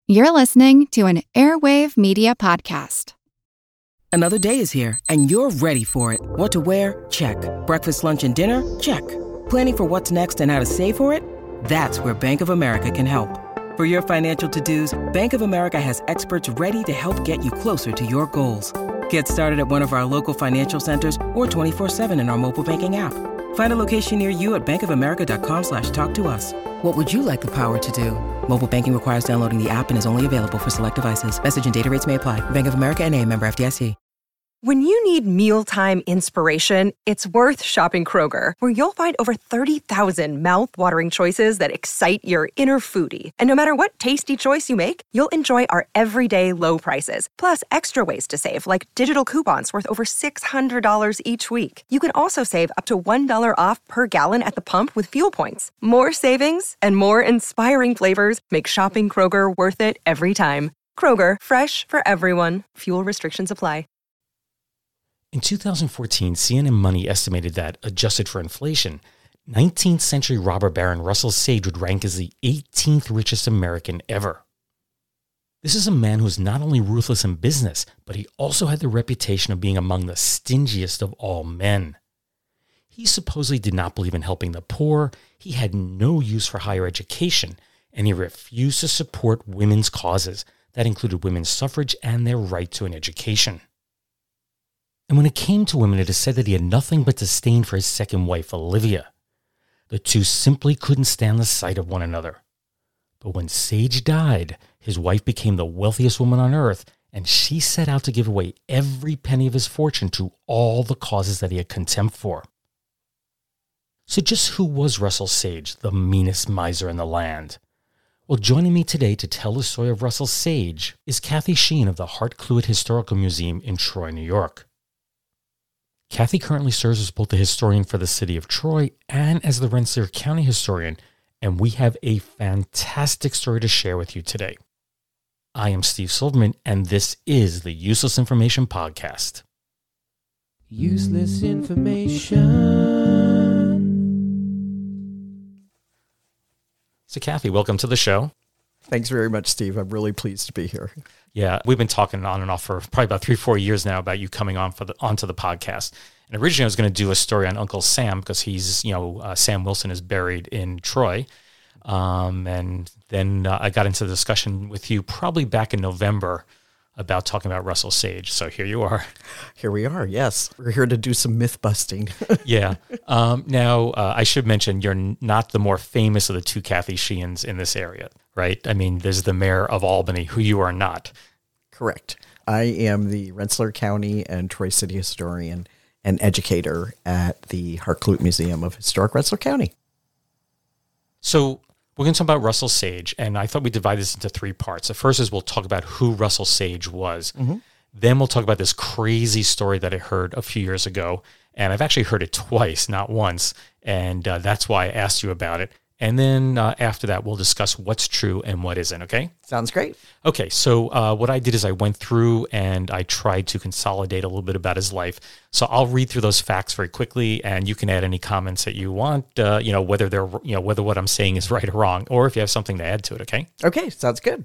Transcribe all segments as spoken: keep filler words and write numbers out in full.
You're listening to an Airwave Media Podcast. Another day is here, and you're ready for it. What to wear? Check. Breakfast, lunch, and dinner? Check. Planning for what's next and how to save for it? That's where Bank of America can help. For your financial to-dos, Bank of America has experts ready to help get you closer to your goals. Get started at one of our local financial centers or twenty-four seven in our mobile banking app. Find a location near you at bankofamerica.com slash talk to us. What would you like the power to do? Mobile banking requires downloading the app and is only available for select devices. Message and data rates may apply. Bank of America N A, member F D I C. When you need mealtime inspiration, it's worth shopping Kroger, where you'll find over thirty thousand mouth-watering choices that excite your inner foodie. And no matter what tasty choice you make, you'll enjoy our everyday low prices, plus extra ways to save, like digital coupons worth over six hundred dollars each week. You can also save up to one dollar off per gallon at the pump with fuel points. More savings and more inspiring flavors make shopping Kroger worth it every time. Kroger, fresh for everyone. Fuel restrictions apply. In two thousand fourteen, C N N Money estimated that, adjusted for inflation, nineteenth century robber baron Russell Sage would rank as the eighteenth richest American ever. This is a man who was not only ruthless in business, but he also had the reputation of being among the stingiest of all men. He supposedly did not believe in helping the poor, he had no use for higher education, and he refused to support women's causes. That included women's suffrage and their right to an education. And when it came to women, it is said that he had nothing but disdain for his second wife, Olivia. The two simply couldn't stand the sight of one another. But when Sage died, his wife became the wealthiest woman on earth, and she set out to give away every penny of his fortune to all the causes that he had contempt for. So just who was Russell Sage, the meanest miser in the land? Well, joining me today to tell the story of Russell Sage is Kathy Sheehan of the Hart Cluett Historical Museum in Troy, New York. Kathy currently serves as both the historian for the city of Troy and as the Rensselaer County historian, and we have a fantastic story to share with you today. I am Steve Silverman, and this is the Useless Information Podcast. Useless information. So Kathy, welcome to the show. Thanks very much, Steve. I'm really pleased to be here. Yeah, we've been talking on and off for probably about three, four years now about you coming on for the onto the podcast. And originally I was going to do a story on Uncle Sam because he's, you know, uh, Sam Wilson is buried in Troy. Um, and then uh, I got into the discussion with you probably back in November about talking about Russell Sage. So here you are. Here we are, yes. We're here to do some myth busting. Yeah. Um, now, uh, I should mention you're not the more famous of the two Kathy Sheehans in this area, right? I mean, there's the mayor of Albany, who you are not. Correct. I am the Rensselaer County and Troy City historian and educator at the Hart Cluett Museum of Historic Rensselaer County. So we're going to talk about Russell Sage, and I thought we'd divide this into three parts. The first is we'll talk about who Russell Sage was. Mm-hmm. Then we'll talk about this crazy story that I heard a few years ago, and I've actually heard it twice, not once, and uh, that's why I asked you about it. And then uh, after that, we'll discuss what's true and what isn't, okay? Sounds great. Okay, so uh, what I did is I went through and I tried to consolidate a little bit about his life. So I'll read through those facts very quickly, and you can add any comments that you want, uh, you know, whether they're, you know, whether what I'm saying is right or wrong, or if you have something to add to it, okay? Okay, sounds good.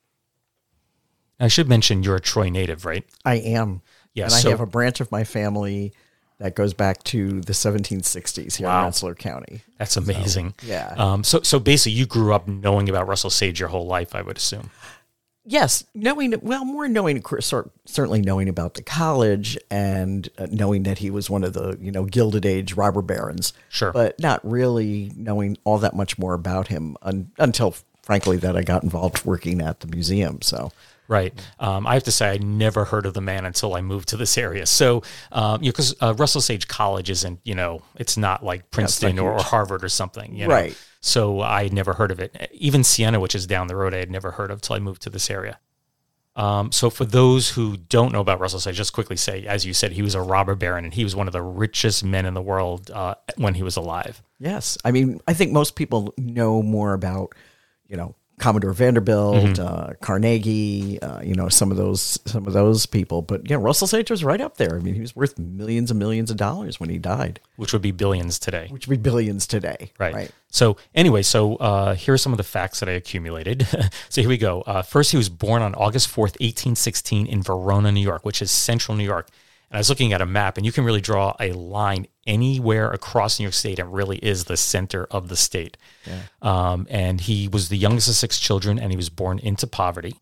I should mention you're a Troy native, right? I am. Yeah, and so, I have a branch of my family that goes back to the seventeen sixties here wow. in Rensselaer County. That's amazing. So, yeah. Um, so, so basically, you grew up knowing about Russell Sage your whole life, I would assume. Yes, knowing, well, more knowing, certainly knowing about the college and uh, knowing that he was one of the, you know, Gilded Age robber barons. Sure. But not really knowing all that much more about him un, until, frankly, that I got involved working at the museum. So. Right. Um, I have to say, I never heard of the man until I moved to this area. So, um, you know, because uh, Russell Sage College isn't, you know, it's not like Princeton or, or Harvard or something, you know. Right. So I had never heard of it. Even Siena, which is down the road, I had never heard of till I moved to this area. Um, so for those who don't know about Russell Sage, just quickly say, as you said, he was a robber baron, and he was one of the richest men in the world uh, when he was alive. Yes. I mean, I think most people know more about, you know, Commodore Vanderbilt, Mm-hmm. uh, Carnegie, uh, you know, some of those some of those people. But yeah, Russell Sage was right up there. I mean, he was worth millions and millions of dollars when he died, which would be billions today. which would be billions today. Right. Right. So anyway, so uh, here are some of the facts that I accumulated. So here we go. Uh, first, he was born on August fourth, eighteen sixteen in Verona, New York, which is central New York. And I was looking at a map, and you can really draw a line anywhere across New York State. It really is the center of the state. Yeah. Um, and he was the youngest of six children, and he was born into poverty.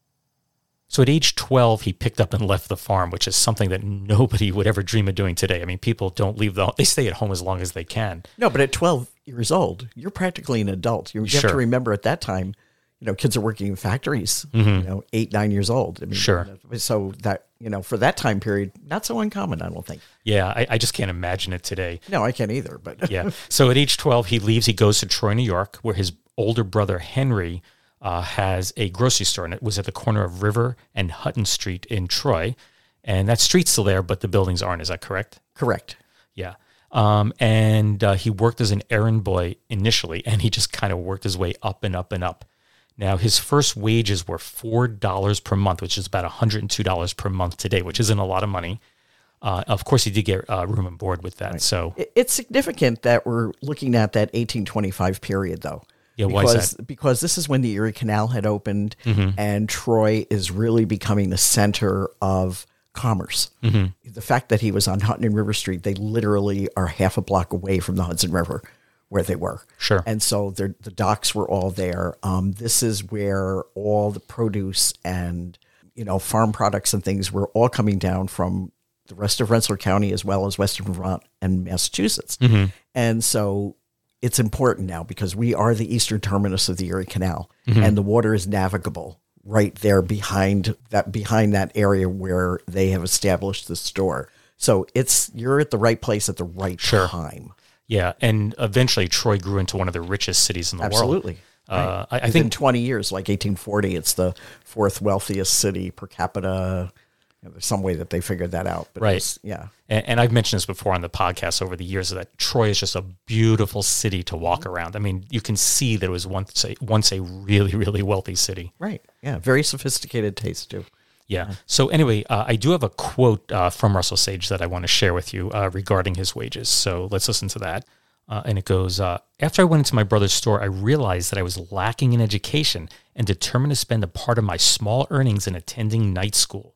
So at age twelve, he picked up and left the farm, which is something that nobody would ever dream of doing today. I mean, people don't leave the they stay at home as long as they can. No, but at twelve years old, you're practically an adult. You, you have Sure. to remember at that time, you know, kids are working in factories, Mm-hmm. you know, eight, nine years old. I mean, Sure. So that, you know, for that time period, not so uncommon, I don't think. Yeah, I, I just can't imagine it today. No, I can't either, but Yeah. So at age twelve, he leaves. He goes to Troy, New York, where his older brother, Henry, uh, has a grocery store. And it was at the corner of River and Hutton Street in Troy. And that street's still there, but the buildings aren't. Is that correct? correct. Yeah. Um, and uh, he worked as an errand boy initially, and he just kind of worked his way up and up and up. Now, his first wages were four dollars per month, which is about one hundred two dollars per month today, which isn't a lot of money. Uh, of course, he did get uh, room and board with that. So, It- It's significant that we're looking at that eighteen twenty-five period, though. Yeah, why is because, that? Because this is when the Erie Canal had opened, Mm-hmm. and Troy is really becoming the center of commerce. Mm-hmm. The fact that he was on Hutton and River Street, they literally are half a block away from the Hudson River where they were. Sure. And so the the docks were all there. Um, this is where all the produce and, you know, farm products and things were all coming down from the rest of Rensselaer County as well as Western Vermont and Massachusetts. Mm-hmm. And so it's important now because we are the eastern terminus of the Erie Canal, Mm-hmm. and the water is navigable right there behind that behind that area where they have established the store. So it's you're at the right place at the right Sure. time. yeah. And eventually, Troy grew into one of the richest cities in the Absolutely. world. Uh, I, I Within think twenty years, like eighteen forty, it's the fourth wealthiest city per capita. You know, there's some way that they figured that out. But Right. it's- yeah. And, and I've mentioned this before on the podcast over the years that Troy is just a beautiful city to walk around. I mean, you can see that it was once a, once a really, really wealthy city. Right. Yeah. Very sophisticated taste, too. Yeah. So anyway, uh, I do have a quote uh, from Russell Sage that I want to share with you uh, regarding his wages. So let's listen to that. Uh, and it goes, uh, after I went into my brother's store, I realized that I was lacking in education and determined to spend a part of my small earnings in attending night school.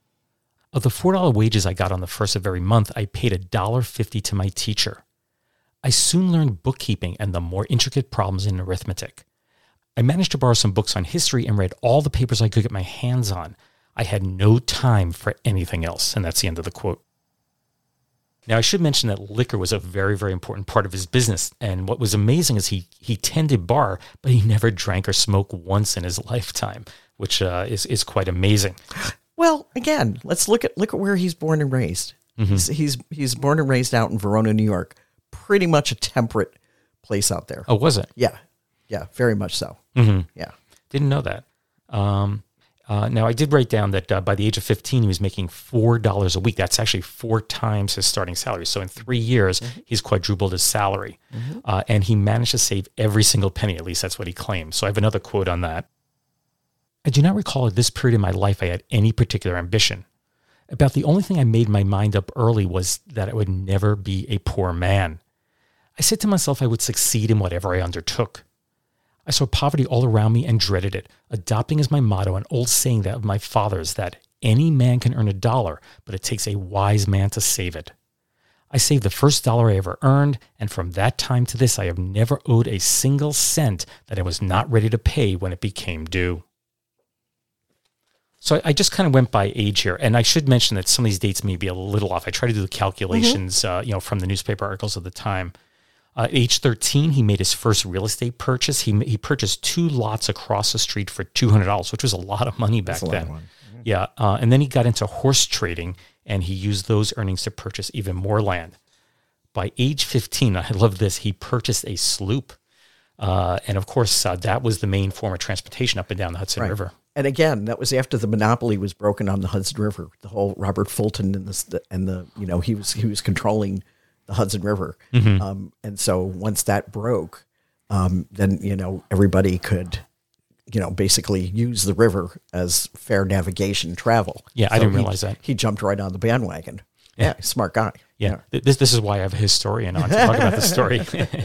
Of the four dollars wages I got on the first of every month, I paid one dollar fifty to my teacher. I soon learned bookkeeping and the more intricate problems in arithmetic. I managed to borrow some books on history and read all the papers I could get my hands on. I had no time for anything else. And that's the end of the quote. Now, I should mention that liquor was a very, very important part of his business. And what was amazing is he he tended bar, but he never drank or smoked once in his lifetime, which uh, is, is quite amazing. Well, again, let's look at look at where he's born and raised. Mm-hmm. He's, he's he's born and raised out in Verona, New York. Pretty much a temperate place out there. Oh, was it? Yeah, yeah, very much so. Mm-hmm. Yeah, Didn't know that. Um, uh, now, I did write down that uh, by the age of fifteen, he was making four dollars a week. That's actually four times his starting salary. So in three years, mm-hmm. he's quadrupled his salary. Mm-hmm. Uh, and he managed to save every single penny. At least that's what he claimed. So I have another quote on that. I do not recall at this period in my life I had any particular ambition. About the only thing I made my mind up early was that I would never be a poor man. I said to myself I would succeed in whatever I undertook. I saw poverty all around me and dreaded it, adopting as my motto an old saying that of my father's that any man can earn a dollar, but it takes a wise man to save it. I saved the first dollar I ever earned, and from that time to this I have never owed a single cent that I was not ready to pay when it became due. So I just kind of went by age here, and I should mention that some of these dates may be a little off. I try to do the calculations, mm-hmm. uh, you know, from the newspaper articles of the time. Uh, at age thirteen, he made his first real estate purchase. He he purchased two lots across the street for two hundred dollars, which was a lot of money back That's a then. lot of money. Yeah, uh, and then he got into horse trading, and he used those earnings to purchase even more land. By age fifteen, I love this, he purchased a sloop. Uh, and of course, uh, that was the main form of transportation up and down the Hudson Right. River. And again, that was after the monopoly was broken on the Hudson River. The whole Robert Fulton and the and the you know he was he was controlling the Hudson River, Mm-hmm. um, and so once that broke, um, then you know everybody could you know, basically use the river as fair navigation travel. Yeah, I So didn't he- realize that. He jumped right on the bandwagon. Yeah, smart guy. Yeah, Th- this this is why I have a historian on to talk about the story.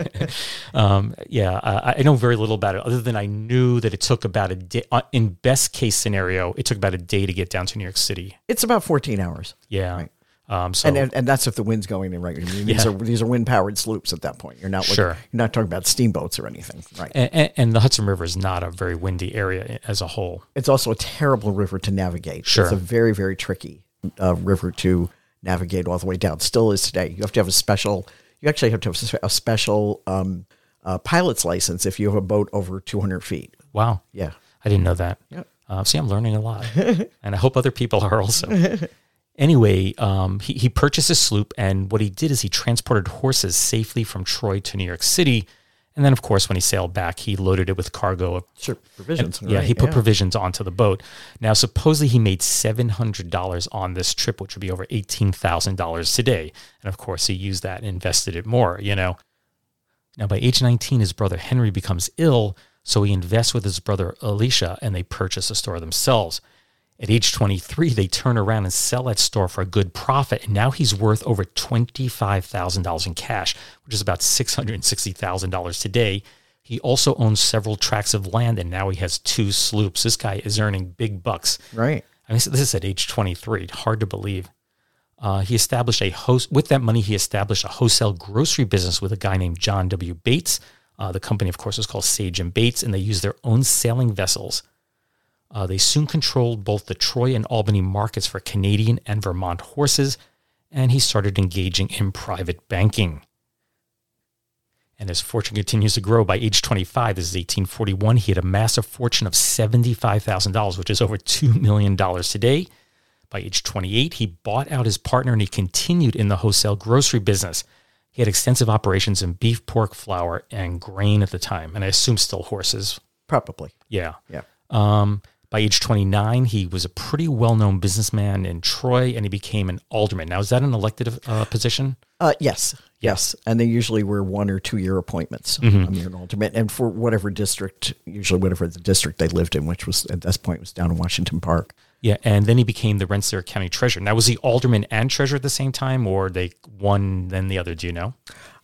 um, yeah, uh, I know very little about it, other than I knew that it took about a day. Uh, in best case scenario, it took about a day to get down to New York City. It's about fourteen hours. Yeah, Right. um, so And, and and that's if the wind's going in right. I mean, these Yeah. are these are wind powered sloops at that point. You're not like, Sure. you're not talking about steamboats or anything, right? and, and, and the Hudson River is not a very windy area as a whole. It's also a terrible river to navigate. Sure. It's a very very tricky uh, river to navigate all the way down. Still is today. You have to have a special. You actually have to have a special um, uh, pilot's license if you have a boat over two hundred feet. Wow, Yeah. I didn't know that. Yep. Uh, see, I'm learning a lot, and I hope other people are also. Anyway, um, he, he purchased a sloop, and what he did is he transported horses safely from Troy to New York City. And then, of course, when he sailed back, he loaded it with cargo of Sure. Provisions. yeah, right, he put yeah. provisions onto the boat. Now, supposedly he made seven hundred dollars on this trip, which would be over eighteen thousand dollars today. And of course, he used that and invested it more, you know. Now, by age nineteen, his brother Henry becomes ill, so he invests with his brother Elisha, and they purchase a store themselves. At age twenty-three, they turn around and sell that store for a good profit, and now he's worth over twenty-five thousand dollars in cash, which is about six hundred sixty thousand dollars today. He also owns several tracts of land, and now he has two sloops. This guy is earning big bucks. Right. I mean, this is at age twenty-three. Hard to believe. Uh, he established a host with that money. He established a wholesale grocery business with a guy named John W. Bates. Uh, the company, of course, was called Sage and Bates, and they used their own sailing vessels. Uh, they soon controlled both the Troy and Albany markets for Canadian and Vermont horses, and he started engaging in private banking. And his fortune continues to grow. By age twenty-five, this is eighteen forty-one, he had amassed a fortune of seventy-five thousand dollars, which is over two million dollars today. By age twenty-eight, he bought out his partner and he continued in the wholesale grocery business. He had extensive operations in beef, pork, flour, and grain at the time, and I assume still horses. Probably. Yeah. Yeah. Um, by age twenty-nine, he was a pretty well-known businessman in Troy, and he became an alderman. Now, is that an elected uh, position? Uh, yes, yes, and they usually were one or two year appointments. Mm-hmm. I mean, an alderman, and for whatever district, usually whatever the district they lived in, which was at this point was down in Washington Park. Yeah, and then he became the Rensselaer County treasurer. Now, was he alderman and treasurer at the same time, or they one then the other? Do you know?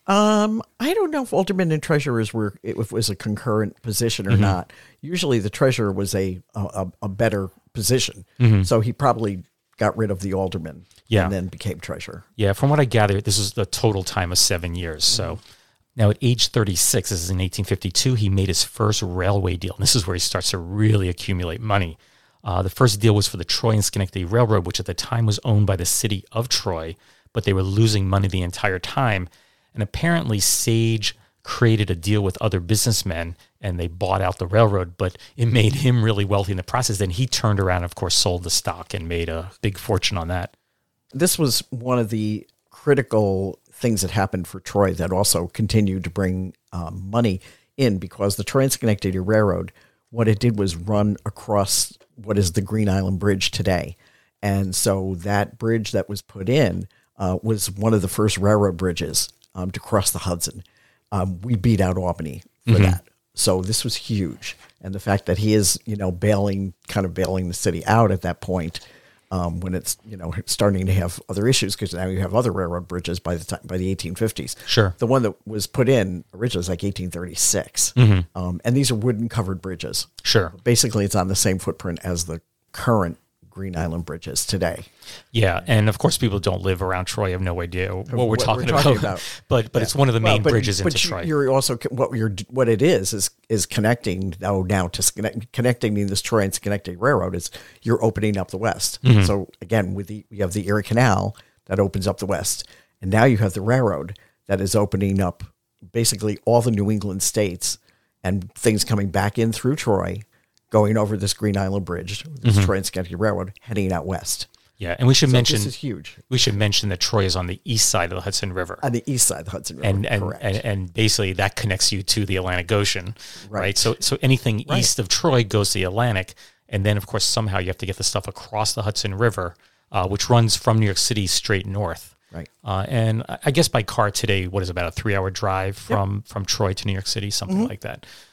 Um, I don't know if aldermen and treasurers were if it was a concurrent position or Mm-hmm. not. Usually, the treasurer was a a, a better position, Mm-hmm. so he probably got rid of the alderman Yeah. and then became treasurer. Yeah, from what I gather, this was the total time of seven years. So now at age thirty-six, this is in eighteen fifty-two, he made his first railway deal. And this is where he starts to really accumulate money. Uh, the first deal was for the Troy and Schenectady Railroad, which at the time was owned by the city of Troy, but they were losing money the entire time. And apparently Sage created a deal with other businessmen and they bought out the railroad, but it made him really wealthy in the process. Then he turned around and, of course, sold the stock and made a big fortune on that. This was one of the critical things that happened for Troy that also continued to bring um, money in, because the Troy and Schenectady Railroad, what it did was run across what is the Green Island Bridge today. And so that bridge that was put in uh, was one of the first railroad bridges um, to cross the Hudson. Um, we beat out Albany for Mm-hmm. that. So this was huge. And the fact that he is, you know, bailing, kind of bailing the city out at that point, um, when it's, you know, starting to have other issues, because now you have other railroad bridges by the time, by the eighteen fifties. Sure. The one that was put in originally was like eighteen thirty-six. Mm-hmm. Um, and these are wooden covered bridges. Sure. Basically, it's on the same footprint as the current Green Island bridges today. Yeah, and of course, people don't live around Troy. Have no idea what, we're, What talking, we're talking about. about. but but it's one of the Well, main but- bridges but into you- Troy. You're also what you're what it is is is connecting now now to Schenect- connecting this Troy and Schenectady Railroad is you're opening up the west. Mm-hmm. So again, with the you have the Erie Canal that opens up the west, and now you have the railroad that is opening up basically all the New England states, and things coming back in through Troy, going over this Green Island Bridge, this Mm-hmm. Troy and Schenectady Railroad, heading out west. Yeah, and we should So mention this is huge we should mention that Troy is on the east side of the Hudson River. on the east side of the Hudson River. and and, correct. and and basically that connects you to the Atlantic Ocean, right? Right. So so anything Right. east of Troy goes to the Atlantic, and then of course somehow you have to get the stuff across the Hudson River, uh, which runs from New York City straight north. Right. Uh, and I I guess by car today, what is about a three-hour drive from from Troy to New York City, something Mm-hmm. like that.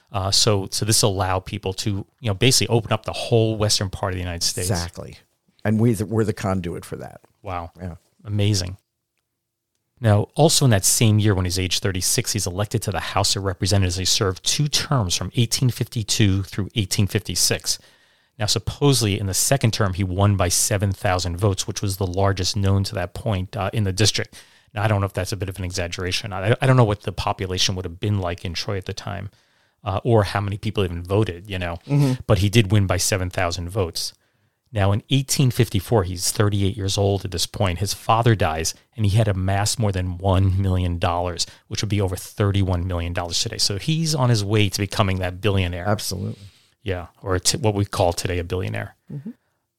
Uh, so so this allowed people to, you know, basically open up the whole western part of the United States. Exactly. And we th- we're the conduit for that. Wow. Yeah. Amazing. Now, also in that same year when he's age thirty-six, he's elected to the House of Representatives. He served two terms from eighteen fifty-two through eighteen fifty-six. Now, supposedly in the second term, he won by seven thousand votes, which was the largest known to that point uh, in the district. Now, I don't know if that's a bit of an exaggeration. I, I don't know what the population would have been like in Troy at the time, uh, or how many people even voted, you know. Mm-hmm. But he did win by seven thousand votes. Now, in eighteen fifty-four, he's thirty-eight years old at this point. His father dies, and he had amassed more than one million dollars, which would be over thirty-one million dollars today. So he's on his way to becoming that billionaire. Absolutely. Yeah, or t- what we call today a billionaire. Mm-hmm.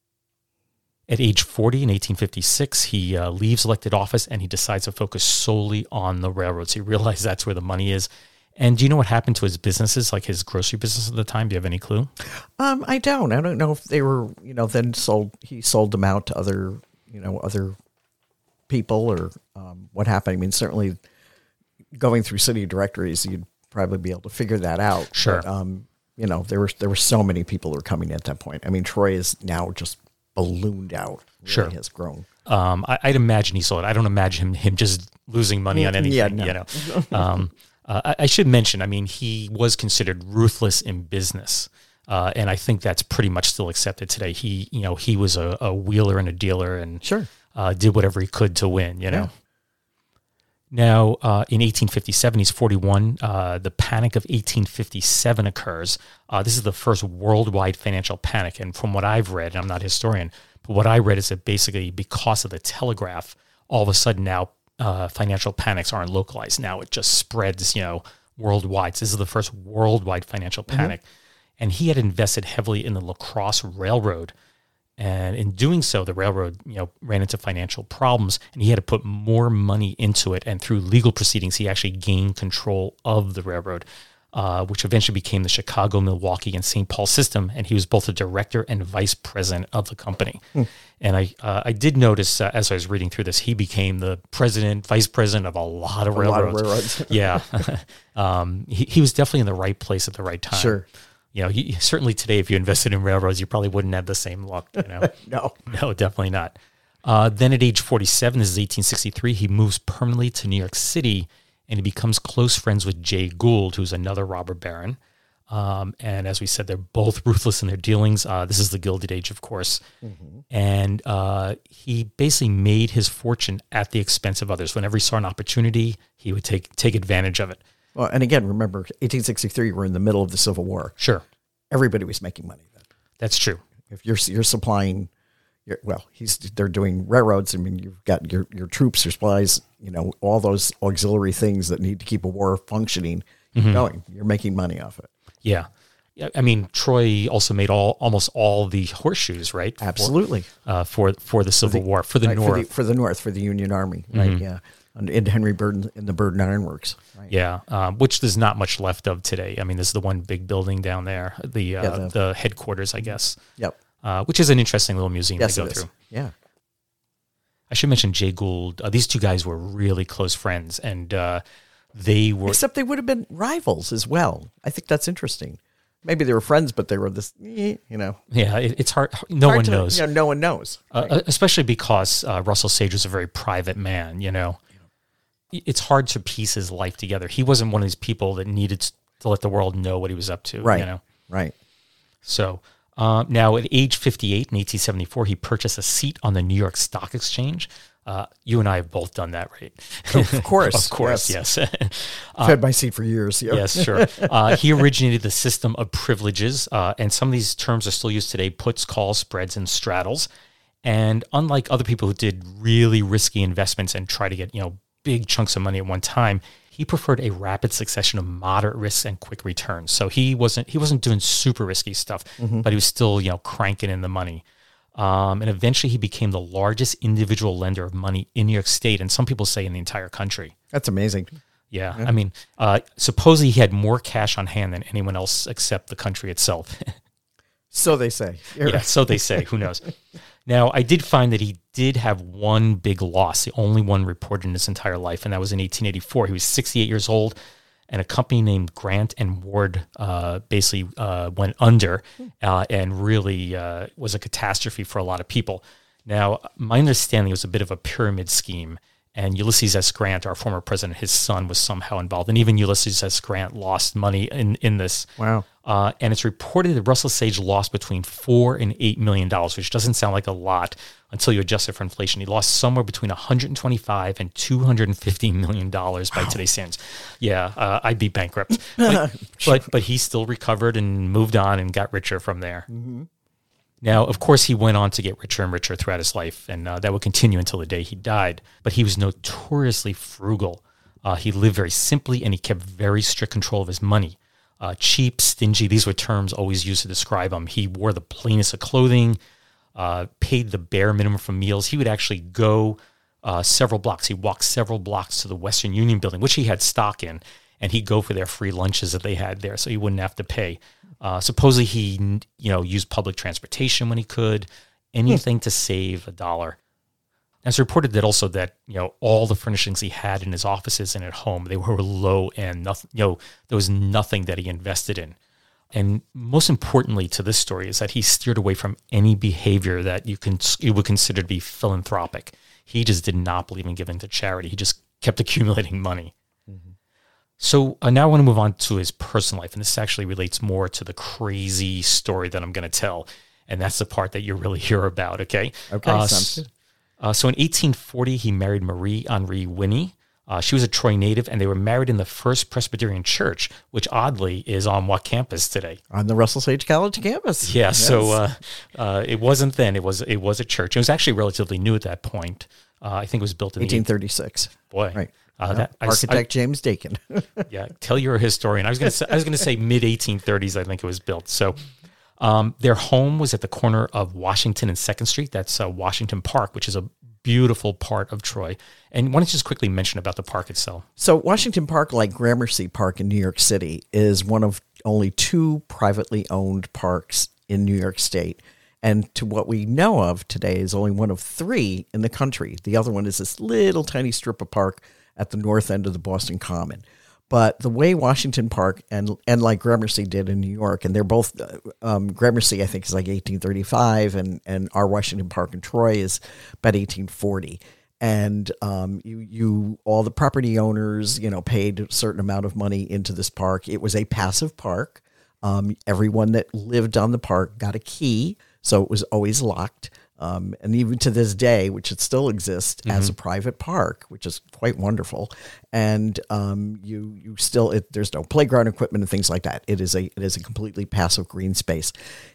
At age forty in eighteen fifty-six, he uh, leaves elected office, and he decides to focus solely on the railroads. He realized that's where the money is. And do you know what happened to his businesses, like his grocery business at the time? Do you have any clue? Um, I don't. I don't know if they were, you know, then sold. He sold them out to other, you know, other people, or um, what happened. I mean, certainly going through city directories, you'd probably be able to figure that out. Sure. But, um, you know, there were there were so many people who were coming at that point. I mean, Troy is now just ballooned out. Really Sure. has grown. Um, I, I'd imagine he sold it. I don't imagine him, him just losing money on anything. Yeah, no. You know. Um, uh, I, I should mention, I mean, he was considered ruthless in business, uh, and I think that's pretty much still accepted today. He, you know, he was a, a wheeler and a dealer, and Sure. uh, did whatever he could to win. You know. Yeah. Now, uh, in eighteen fifty-seven, he's forty-one. Uh, the Panic of eighteen fifty-seven occurs. Uh, this is the first worldwide financial panic. And from what I've read, and I'm not a historian, but what I read is that basically because of the telegraph, all of a sudden now uh, financial panics aren't localized. Now it just spreads, you know, worldwide. So this is the first worldwide financial panic. Mm-hmm. And he had invested heavily in the La Crosse Railroad. And in doing so, the railroad, you know, ran into financial problems, and he had to put more money into it. And through legal proceedings, he actually gained control of the railroad, uh, which eventually became the Chicago, Milwaukee, and Saint Paul system. And he was both the director and vice president of the company. Hmm. And I, uh, I did notice uh, as I was reading through this, he became the president, vice president of a lot of A railroads. lot of railroads. Yeah, um, he, he was definitely in the right place at the right time. Sure. You know, he, certainly today, if you invested in railroads, you probably wouldn't have the same luck, you know? No. No, definitely not. Uh, then at age forty-seven, this is eighteen sixty-three, he moves permanently to New York City, and he becomes close friends with Jay Gould, who's another robber baron. Um, and as we said, they're both ruthless in their dealings. Uh, this is the Gilded Age, of course. Mm-hmm. And uh, he basically made his fortune at the expense of others. Whenever he saw an opportunity, he would take take advantage of it. Well, and again, remember, eighteen sixty-three, we're in the middle of the Civil War. Sure. Everybody was making money then. That's true. If you're you're supplying, you're, well, he's they're doing railroads. I mean, you've got your, your troops, your supplies, you know, all those auxiliary things that need to keep a war functioning mm-hmm. going. You're making money off it. Yeah. Yeah. I mean, Troy also made all almost all the horseshoes, right? Absolutely. For, uh, for, for the Civil for the, War, for the right, North. For the, for the North, for the Union Army, right? Mm-hmm. Yeah. In Henry Burden, in the Burden Iron Works. Right. Yeah, um, which there's not much left of today. I mean, this is the one big building down there, the uh, yeah, the, the headquarters, I guess. Yep. Uh, which is an interesting little museum yes, to go it is. through. Yeah. I should mention Jay Gould. Uh, these two guys were really close friends, and uh, they were... Except they would have been rivals as well. I think that's interesting. Maybe they were friends, but they were this, you know. Yeah, it, it's hard. No hard one to, knows. You know, no one knows. Right? Uh, especially because uh, Russell Sage was a very private man, you know. It's hard to piece his life together. He wasn't one of these people that needed to let the world know what he was up to. Right. You know? Right. So uh, now at age fifty-eight in eighteen seventy-four, he purchased a seat on the New York Stock Exchange. Uh, you and I have both done that, right? Oh, of course. Of course, yes. yes. uh, I've had my seat for years. Yeah. Yes, sure. Uh, he originated the system of privileges, uh, and some of these terms are still used today, puts, calls, spreads, and straddles. And unlike other people who did really risky investments and try to get, you know, big chunks of money at one time, he preferred a rapid succession of moderate risks and quick returns. So he wasn't he wasn't doing super risky stuff, mm-hmm. but he was still, you know, cranking in the money. Um, and eventually he became the largest individual lender of money in New York State, and some people say in the entire country. That's amazing. Yeah, yeah. I mean, uh, supposedly he had more cash on hand than anyone else except the country itself. So they say. You're yeah, right. So they say. Who knows? Now, I did find that he did have one big loss, the only one reported in his entire life, and that was in eighteen eighty-four. He was sixty-eight years old, and a company named Grant and Ward uh, basically uh, went under uh, and really uh, was a catastrophe for a lot of people. Now, my understanding was a bit of a pyramid scheme, and Ulysses S. Grant, our former president, his son, was somehow involved. And even Ulysses S. Grant lost money in, in this. Wow. Uh, and it's reported that Russell Sage lost between four and eight million dollars, which doesn't sound like a lot until you adjust it for inflation. He lost somewhere between one hundred twenty-five and two hundred fifty million dollars by wow. today's standards. Yeah, uh, I'd be bankrupt. But, but but he still recovered and moved on and got richer from there. Mm-hmm. Now, of course, he went on to get richer and richer throughout his life, and uh, that would continue until the day he died. But he was notoriously frugal. Uh, he lived very simply, and he kept very strict control of his money. Uh, cheap, stingy, these were terms always used to describe him. He wore the plainest of clothing, uh, paid the bare minimum for meals. He would actually go uh, several blocks. He walked several blocks to the Western Union building, which he had stock in, and he'd go for their free lunches that they had there, so he wouldn't have to pay. Uh, supposedly he, you know, used public transportation when he could, anything to save a dollar. And it's reported that also that, you know, all the furnishings he had in his offices and at home, they were low end. Nothing, you know, there was nothing that he invested in. And most importantly to this story is that he steered away from any behavior that you can you would consider to be philanthropic. He just did not believe in giving to charity. He just kept accumulating money. Mm-hmm. So uh, now I want to move on to his personal life, and this actually relates more to the crazy story that I'm going to tell, and that's the part that you really hear about, okay? Okay, uh, sounds good. Uh, so in eighteen forty, he married Marie Henri Winnie. Uh, she was a Troy native, and they were married in the First Presbyterian Church, which oddly is on what campus today? On the Russell Sage College campus. Yeah, yes. so uh, uh, it wasn't then. It was it was a church. It was actually relatively new at that point. Uh, I think it was built in eighteen thirty-six. The, boy, right. Uh, that, Architect I, James Dakin. Yeah, tell you're a historian. I was going to say I was going to say mid eighteen thirties. I think it was built. So. Um, their home was at the corner of Washington and Second Street. That's uh, Washington Park, which is a beautiful part of Troy. And why don't you just quickly mention about the park itself? So Washington Park, like Gramercy Park in New York City, is one of only two privately owned parks in New York State. And to what we know of today is only one of three in the country. The other one is this little tiny strip of park at the north end of the Boston Common. But the way Washington Park and and like Gramercy did in New York, and they're both, um, Gramercy I think is like eighteen thirty-five, and, and our Washington Park in Troy is about eighteen forty. And um, you you all the property owners, you know, paid a certain amount of money into this park. It was a passive park. Um, everyone that lived on the park got a key, so it was always locked. Um, and even to this day, which it still exists mm-hmm. as a private park, which is quite wonderful. And um, you you still it, there's no playground equipment and things like that. It is a it is a completely passive green space.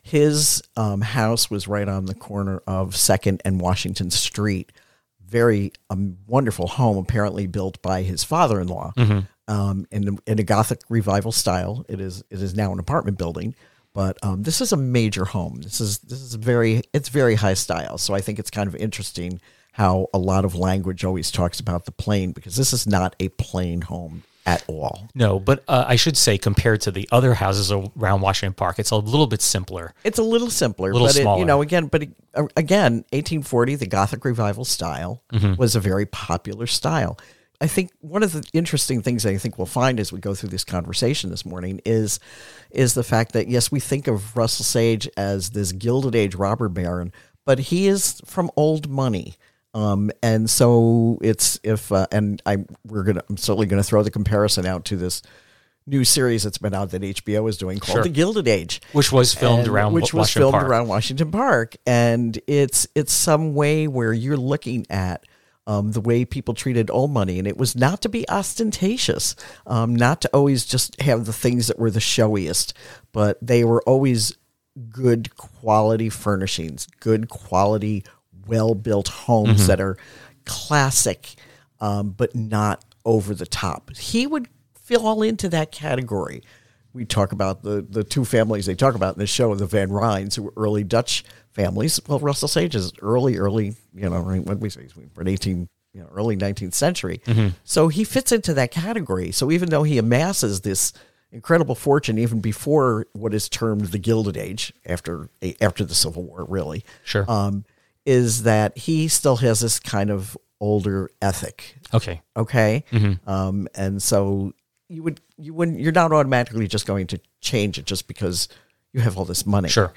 His um, house was right on the corner of Second and Washington Street. Very um, wonderful home, apparently built by his father-in-law mm-hmm. um, in in a Gothic revival style. It is it is now an apartment building. But um, this is a major home. This is this is very it's very high style. So I think it's kind of interesting how a lot of language always talks about the plain, because this is not a plain home at all. No, but uh, I should say compared to the other houses around Washington Park, it's a little bit simpler. It's a little simpler, a little but smaller. It, you know, again, but it, again, eighteen forty, the Gothic revival style mm-hmm. was a very popular style. I think one of the interesting things I think we'll find as we go through this conversation this morning is is the fact that, yes, we think of Russell Sage as this Gilded Age robber baron, but he is from old money. Um, and so it's if uh, and I we're gonna I'm certainly gonna throw the comparison out to this new series that's been out that H B O is doing called sure. The Gilded Age, which was filmed and, around which was Washington filmed Park. around Washington Park, and it's it's some way where you're looking at Um, the way people treated old money. And it was not to be ostentatious, um, not to always just have the things that were the showiest, but they were always good quality furnishings, good quality, well-built homes mm-hmm. that are classic, um, but not over the top. He would fall into that category. We talk about the, the two families they talk about in the show, the Van Rhijns, who were early Dutch families. Well, Russell Sage is early, early, you know, what did we say? We're eighteen, you know, early nineteenth century. Mm-hmm. So he fits into that category. So even though he amasses this incredible fortune, even before what is termed the Gilded Age, after after the Civil War, really, sure, um, is that he still has this kind of older ethic. Okay. Okay. Mm-hmm. Um, and so you would you wouldn't, you're not automatically just going to change it just because you have all this money. Sure.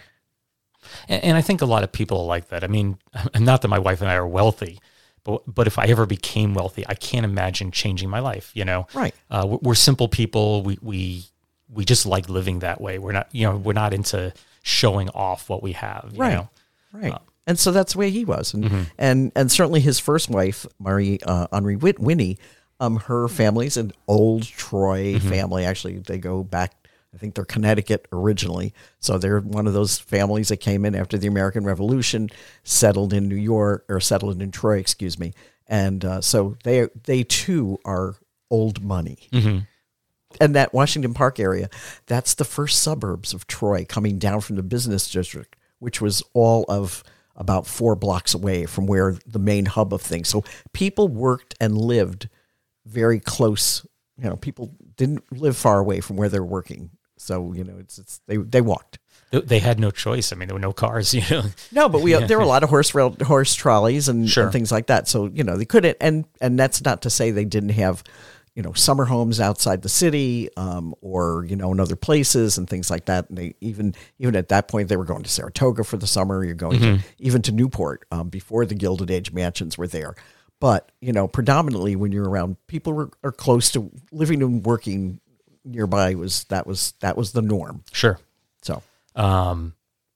And, and I think a lot of people are like that. I mean, not that my wife and I are wealthy, but but if I ever became wealthy, I can't imagine changing my life. You know, Right. Uh, we're, we're simple people. We we we just like living that way. We're not, you know, we're not into showing off what we have. You Right. know? Right. Uh, and so that's the way he was. And mm-hmm. and, and certainly his first wife, Marie uh, Henri Whit- Winnie, um, her family's an old Troy Mm-hmm. family. Actually, they go back, I think they're Connecticut originally. So they're one of those families that came in after the American Revolution, settled in New York, or settled in Troy, excuse me. And uh, so they they too are old money. Mm-hmm. And that Washington Park area, that's the first suburbs of Troy coming down from the business district, which was all of about four blocks away from where the main hub of things. So people worked and lived very close. You know, people didn't live far away from where they're working. So, you know, it's, it's they they walked. They had no choice. I mean, there were no cars, you know. No, but we there were a lot of horse rail, horse trolleys and, Sure. and things like that. So, you know, they couldn't, and and that's not to say they didn't have, you know, summer homes outside the city, um, or, you know, in other places and things like that. And they even even at that point they were going to Saratoga for the summer. You're going Mm-hmm. to, even to Newport um, before the Gilded Age mansions were there. But, you know, predominantly when you're around, people were are close to living and working nearby. Was that was that was the norm. Sure. So. Um,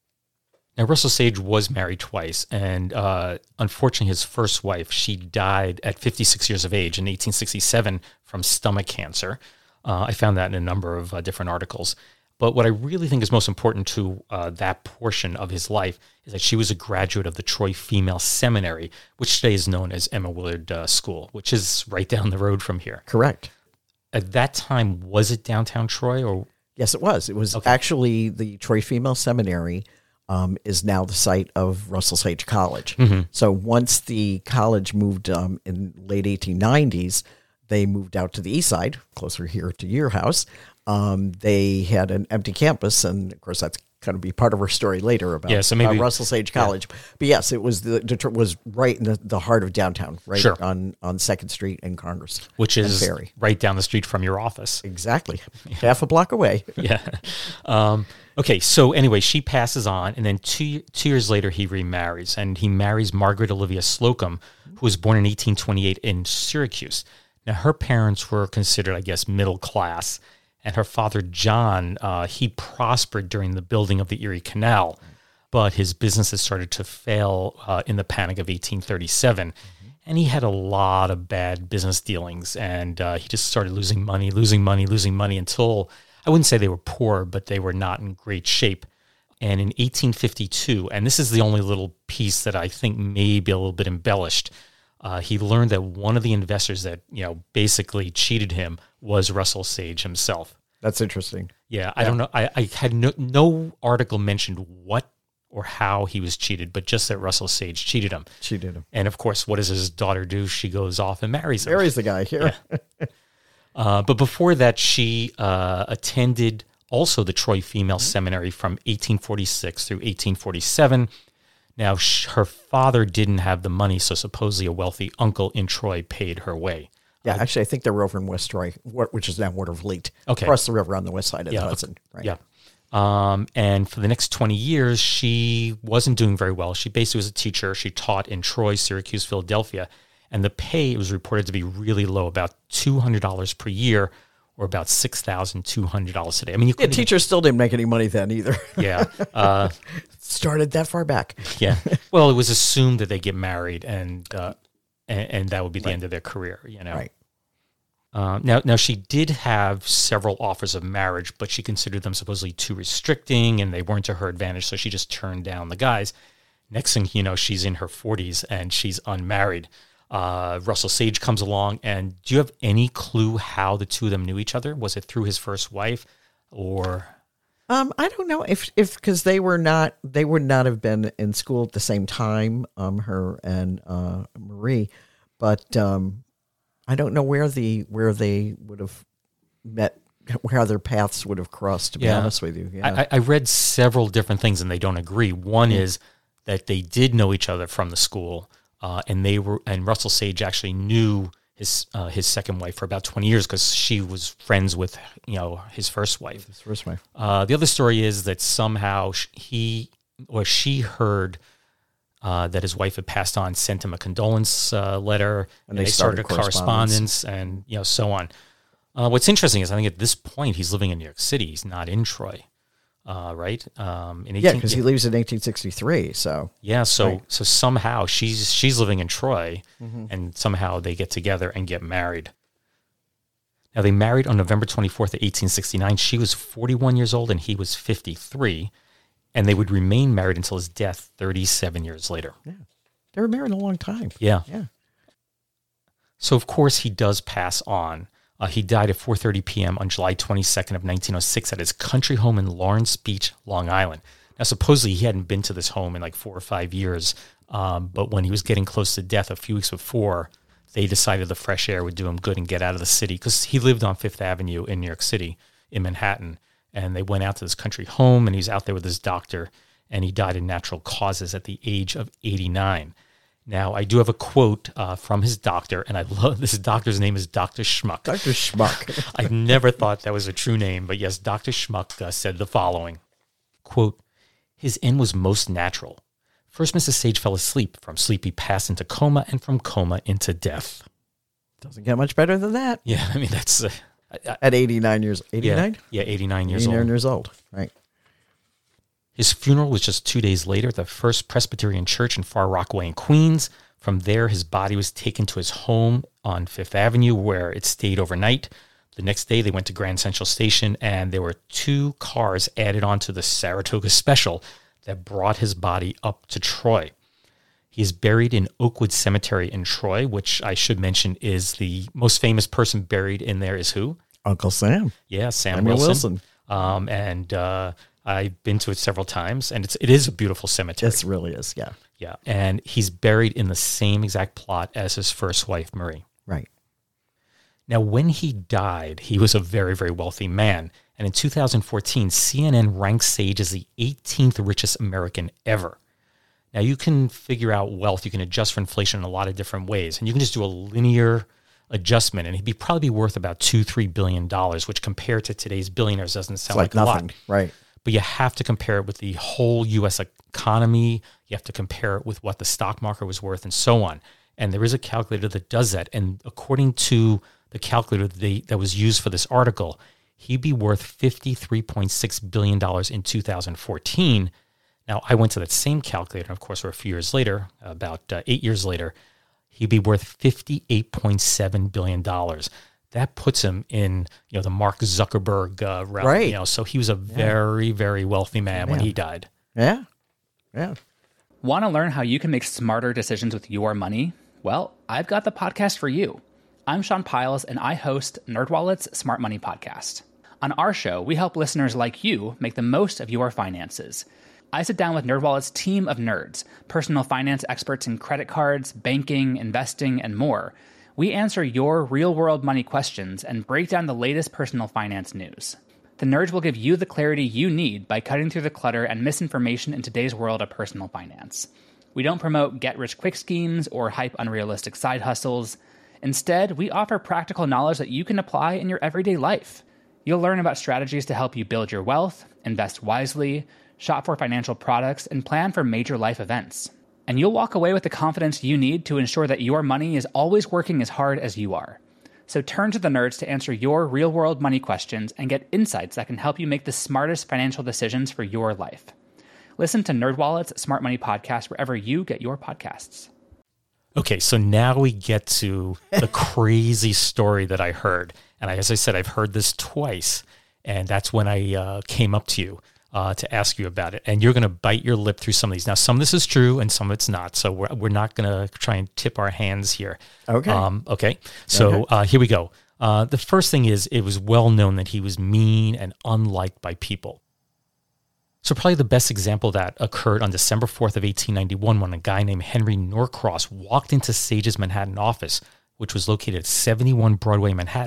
now, Russell Sage was married twice, and uh, unfortunately, his first wife, she died at fifty-six years of age in eighteen sixty-seven from stomach cancer. Uh, I found that in a number of uh, different articles. But what I really think is most important to uh, that portion of his life is that she was a graduate of the Troy Female Seminary, which today is known as Emma Willard uh, School, which is right down the road from here. Correct. At that time, was it downtown Troy, or? Yes, it was. It was Okay. actually the Troy Female Seminary um, is now the site of Russell Sage College. Mm-hmm. So once the college moved um, in late eighteen nineties, they moved out to the east side, closer here to your house. Um, they had an empty campus, and of course that's going to be part of our story later about, Yeah, so maybe- about Russell Sage College. But yes, it was the Detroit was right in the, the heart of downtown, right Sure. on on Second Street and Congress, Which and is Ferry. right down the street from your office. Exactly, half a block away. Yeah. Um, okay. So anyway, she passes on, and then two two years later, he remarries, and he marries Margaret Olivia Slocum, who was born in eighteen twenty-eight in Syracuse. Now, her parents were considered, I guess, middle class, and her father, John, uh, he prospered during the building of the Erie Canal, but his businesses started to fail uh, in the Panic of eighteen thirty-seven. And he had a lot of bad business dealings, and uh, he just started losing money, losing money, losing money until, I wouldn't say they were poor, but they were not in great shape. And in eighteen fifty-two, and this is the only little piece that I think may be a little bit embellished, uh, he learned that one of the investors that, you know, basically cheated him was Russell Sage himself. That's interesting. Yeah, I don't know. I, I had no, no article mentioned what or how he was cheated, but just that Russell Sage cheated him. She did him. And of course, what does his daughter do? She goes off and marries him. Mary's the guy here. Uh, but before that, she uh, attended also the Troy Female Seminary from eighteen forty-six through eighteen forty-seven. Now, sh- her father didn't have the money, so supposedly a wealthy uncle in Troy paid her way. Yeah, actually, I think they were over in West Troy, wh- which is now Watervliet, Okay. across the river on the west side of Yeah, the okay. Hudson. Right. Yeah. Um, and for the next twenty years, she wasn't doing very well. She basically was a teacher. She taught in Troy, Syracuse, Philadelphia, and the pay was reported to be really low, about two hundred dollars per year, or about six thousand two hundred dollars a day. I mean, you Yeah, couldn't teachers still didn't make any money then either. even- yeah. Uh, Started that far back. yeah. Well, it was assumed that they get married, and uh, and, and that would be the end of their career. You know. Right. Uh, now, now she did have several offers of marriage, but she considered them supposedly too restricting, and they weren't to her advantage. So she just turned down the guys. Next thing you know, she's in her forties and she's unmarried. Uh, Russell Sage comes along, and do you have any clue how the two of them knew each other? Was it through his first wife, or? Um, I don't know if if because they were not they would not have been in school at the same time. Um, her and uh, Marie, but um, I don't know where the where they would have met, where their paths would have crossed. To be Yeah. honest with you, yeah. I, I read several different things, and they don't agree. One Mm. is that they did know each other from the school, uh, and they were, and Russell Sage actually knew his uh, his second wife for about twenty years because she was friends with, you know, his first wife. His first wife. Uh, the other story is that somehow he or she heard uh, that his wife had passed on, sent him a condolence uh, letter, and, and they, they started, started correspondence. correspondence and, you know, so on. Uh, what's interesting is I think at this point he's living in New York City. He's not in Troy. Uh, right. Um, in eighteen yeah, because he leaves in eighteen sixty-three. So yeah, so right. so somehow she's she's living in Troy, mm-hmm. and somehow they get together and get married. Now they married on November twenty-fourth, eighteen sixty-nine. She was forty-one years old, and he was fifty-three, and they would remain married until his death, thirty-seven years later. Yeah, they were married a long time. Yeah, yeah. So of course he does pass on. Uh, he died at four thirty p.m. on July twenty-second of nineteen oh six at his country home in Lawrence Beach, Long Island. Now, supposedly he hadn't been to this home in like four or five years, um, but when he was getting close to death a few weeks before, they decided the fresh air would do him good and get out of the city because he lived on Fifth Avenue in New York City, in Manhattan, and they went out to this country home, and he's out there with his doctor, and he died in natural causes at the age of eighty-nine. Now, I do have a quote uh, from his doctor, and I love this doctor's name is Doctor Schmuck. Doctor Schmuck. I never thought that was a true name, but yes, Doctor Schmuck uh, said the following, quote, "His end was most natural. First, Missus Sage fell asleep. From sleep, he passed into coma, and from coma into death." Doesn't get much better than that. Yeah, I mean, that's... Uh, I, At eighty-nine years, eighty-nine? Yeah, yeah eighty-nine years eighty-nine old. years old, right. His funeral was just two days later at the First Presbyterian Church in Far Rockaway in Queens. From there, his body was taken to his home on Fifth Avenue, where it stayed overnight. The next day, they went to Grand Central Station, and there were two cars added onto the Saratoga Special that brought his body up to Troy. He is buried in Oakwood Cemetery in Troy, which I should mention is the most famous person buried in there is who? Uncle Sam. Yeah, Sam Samuel Wilson. Wilson. Um, and uh, I've been to it several times, and it's it is a beautiful cemetery. It really is, yeah. Yeah, and he's buried in the same exact plot as his first wife, Marie. Right. Now, when he died, he was a very, very wealthy man. And in two thousand fourteen, C N N ranked Sage as the eighteenth richest American ever. Now, you can figure out wealth. You can adjust for inflation in a lot of different ways. And you can just do a linear adjustment, and he'd be probably be worth about two, three billion dollars, which compared to today's billionaires doesn't sound it's like, like nothing. A lot. Right. But you have to compare it with the whole U S economy. You have to compare it with what the stock market was worth and so on. And there is a calculator that does that. And according to the calculator that, they, that was used for this article, he'd be worth fifty-three point six billion dollars in two thousand fourteen. Now, I went to that same calculator, and of course, we're a few years later, about uh, eight years later, he'd be worth fifty-eight point seven billion dollars. That puts him in, you know, the Mark Zuckerberg uh, realm. Right. You know, so he was a very, yeah. very wealthy man, man when he died. Yeah. Yeah. Want to learn how you can make smarter decisions with your money? Well, I've got the podcast for you. I'm Sean Piles, and I host NerdWallet's Smart Money Podcast. On our show, we help listeners like you make the most of your finances. I sit down with NerdWallet's team of nerds, personal finance experts in credit cards, banking, investing, and more. We answer your real-world money questions and break down the latest personal finance news. The nerds will give you the clarity you need by cutting through the clutter and misinformation in today's world of personal finance. We don't promote get-rich-quick schemes or hype unrealistic side hustles. Instead, we offer practical knowledge that you can apply in your everyday life. You'll learn about strategies to help you build your wealth, invest wisely, shop for financial products, and plan for major life events. And you'll walk away with the confidence you need to ensure that your money is always working as hard as you are. So turn to the nerds to answer your real-world money questions and get insights that can help you make the smartest financial decisions for your life. Listen to NerdWallet's Smart Money Podcast wherever you get your podcasts. Okay, so now we get to the crazy story that I heard. And I, as I said, I've heard this twice, and that's when I uh, came up to you. Uh, to ask you about it. And you're going to bite your lip through some of these. Now, some of this is true and some of it's not. So we're, we're not going to try and tip our hands here. Okay. Um, okay. So okay. Uh, here we go. Uh, the first thing is it was well known that he was mean and unliked by people. So probably the best example of that occurred on December fourth of eighteen ninety-one when a guy named Henry Norcross walked into Sage's Manhattan office, which was located at seventy-one Broadway, Manhattan,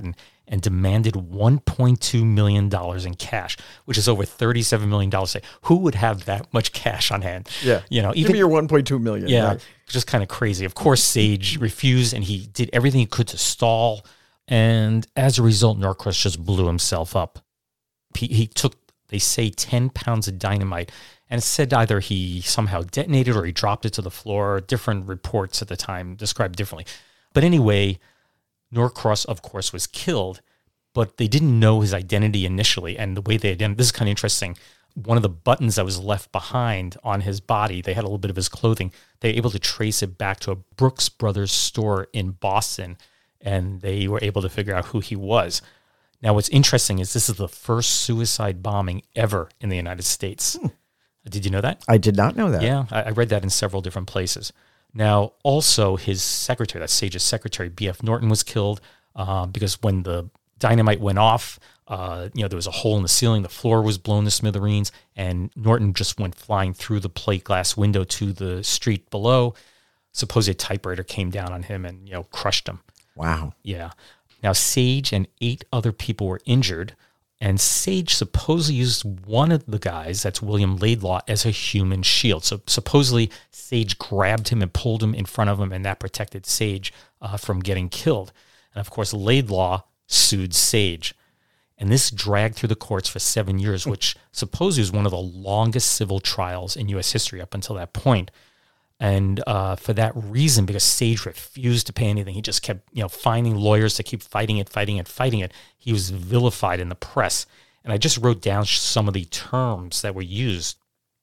and demanded one point two million dollars in cash, which is over thirty-seven million dollars. Who would have that much cash on hand? Yeah. You know, Give even me your one point two million dollars. Yeah, Right. just kind of crazy. Of course, Sage refused, and he did everything he could to stall. And as a result, Norcross just blew himself up. He, he took, they say, ten pounds of dynamite, and it said either he somehow detonated or he dropped it to the floor. Different reports at the time described differently. But anyway, Norcross, of course, was killed, but they didn't know his identity initially. And the way they identified, this is kind of interesting. One of the buttons that was left behind on his body, they had a little bit of his clothing. They were able to trace it back to a Brooks Brothers store in Boston, and they were able to figure out who he was. Now, what's interesting is this is the first suicide bombing ever in the United States. Hmm. Did you know that? I did not know that. Yeah, I, I read that in several different places. Now, also his secretary, that's Sage's secretary, B F Norton, was killed uh, because when the dynamite went off, uh, you know, there was a hole in the ceiling, the floor was blown to smithereens, and Norton just went flying through the plate glass window to the street below. Supposed a typewriter came down on him and, you know, crushed him. Wow. Yeah. Now, Sage and eight other people were injured, and Sage supposedly used one of the guys, that's William Laidlaw, as a human shield. So supposedly Sage grabbed him and pulled him in front of him, and that protected Sage uh, from getting killed. And of course, Laidlaw sued Sage. And this dragged through the courts for seven years, which supposedly was one of the longest civil trials in U S history up until that point. And uh, for that reason, because Sage refused to pay anything, he just kept, you know, finding lawyers to keep fighting it, fighting it, fighting it. He was vilified in the press. And I just wrote down some of the terms that were used.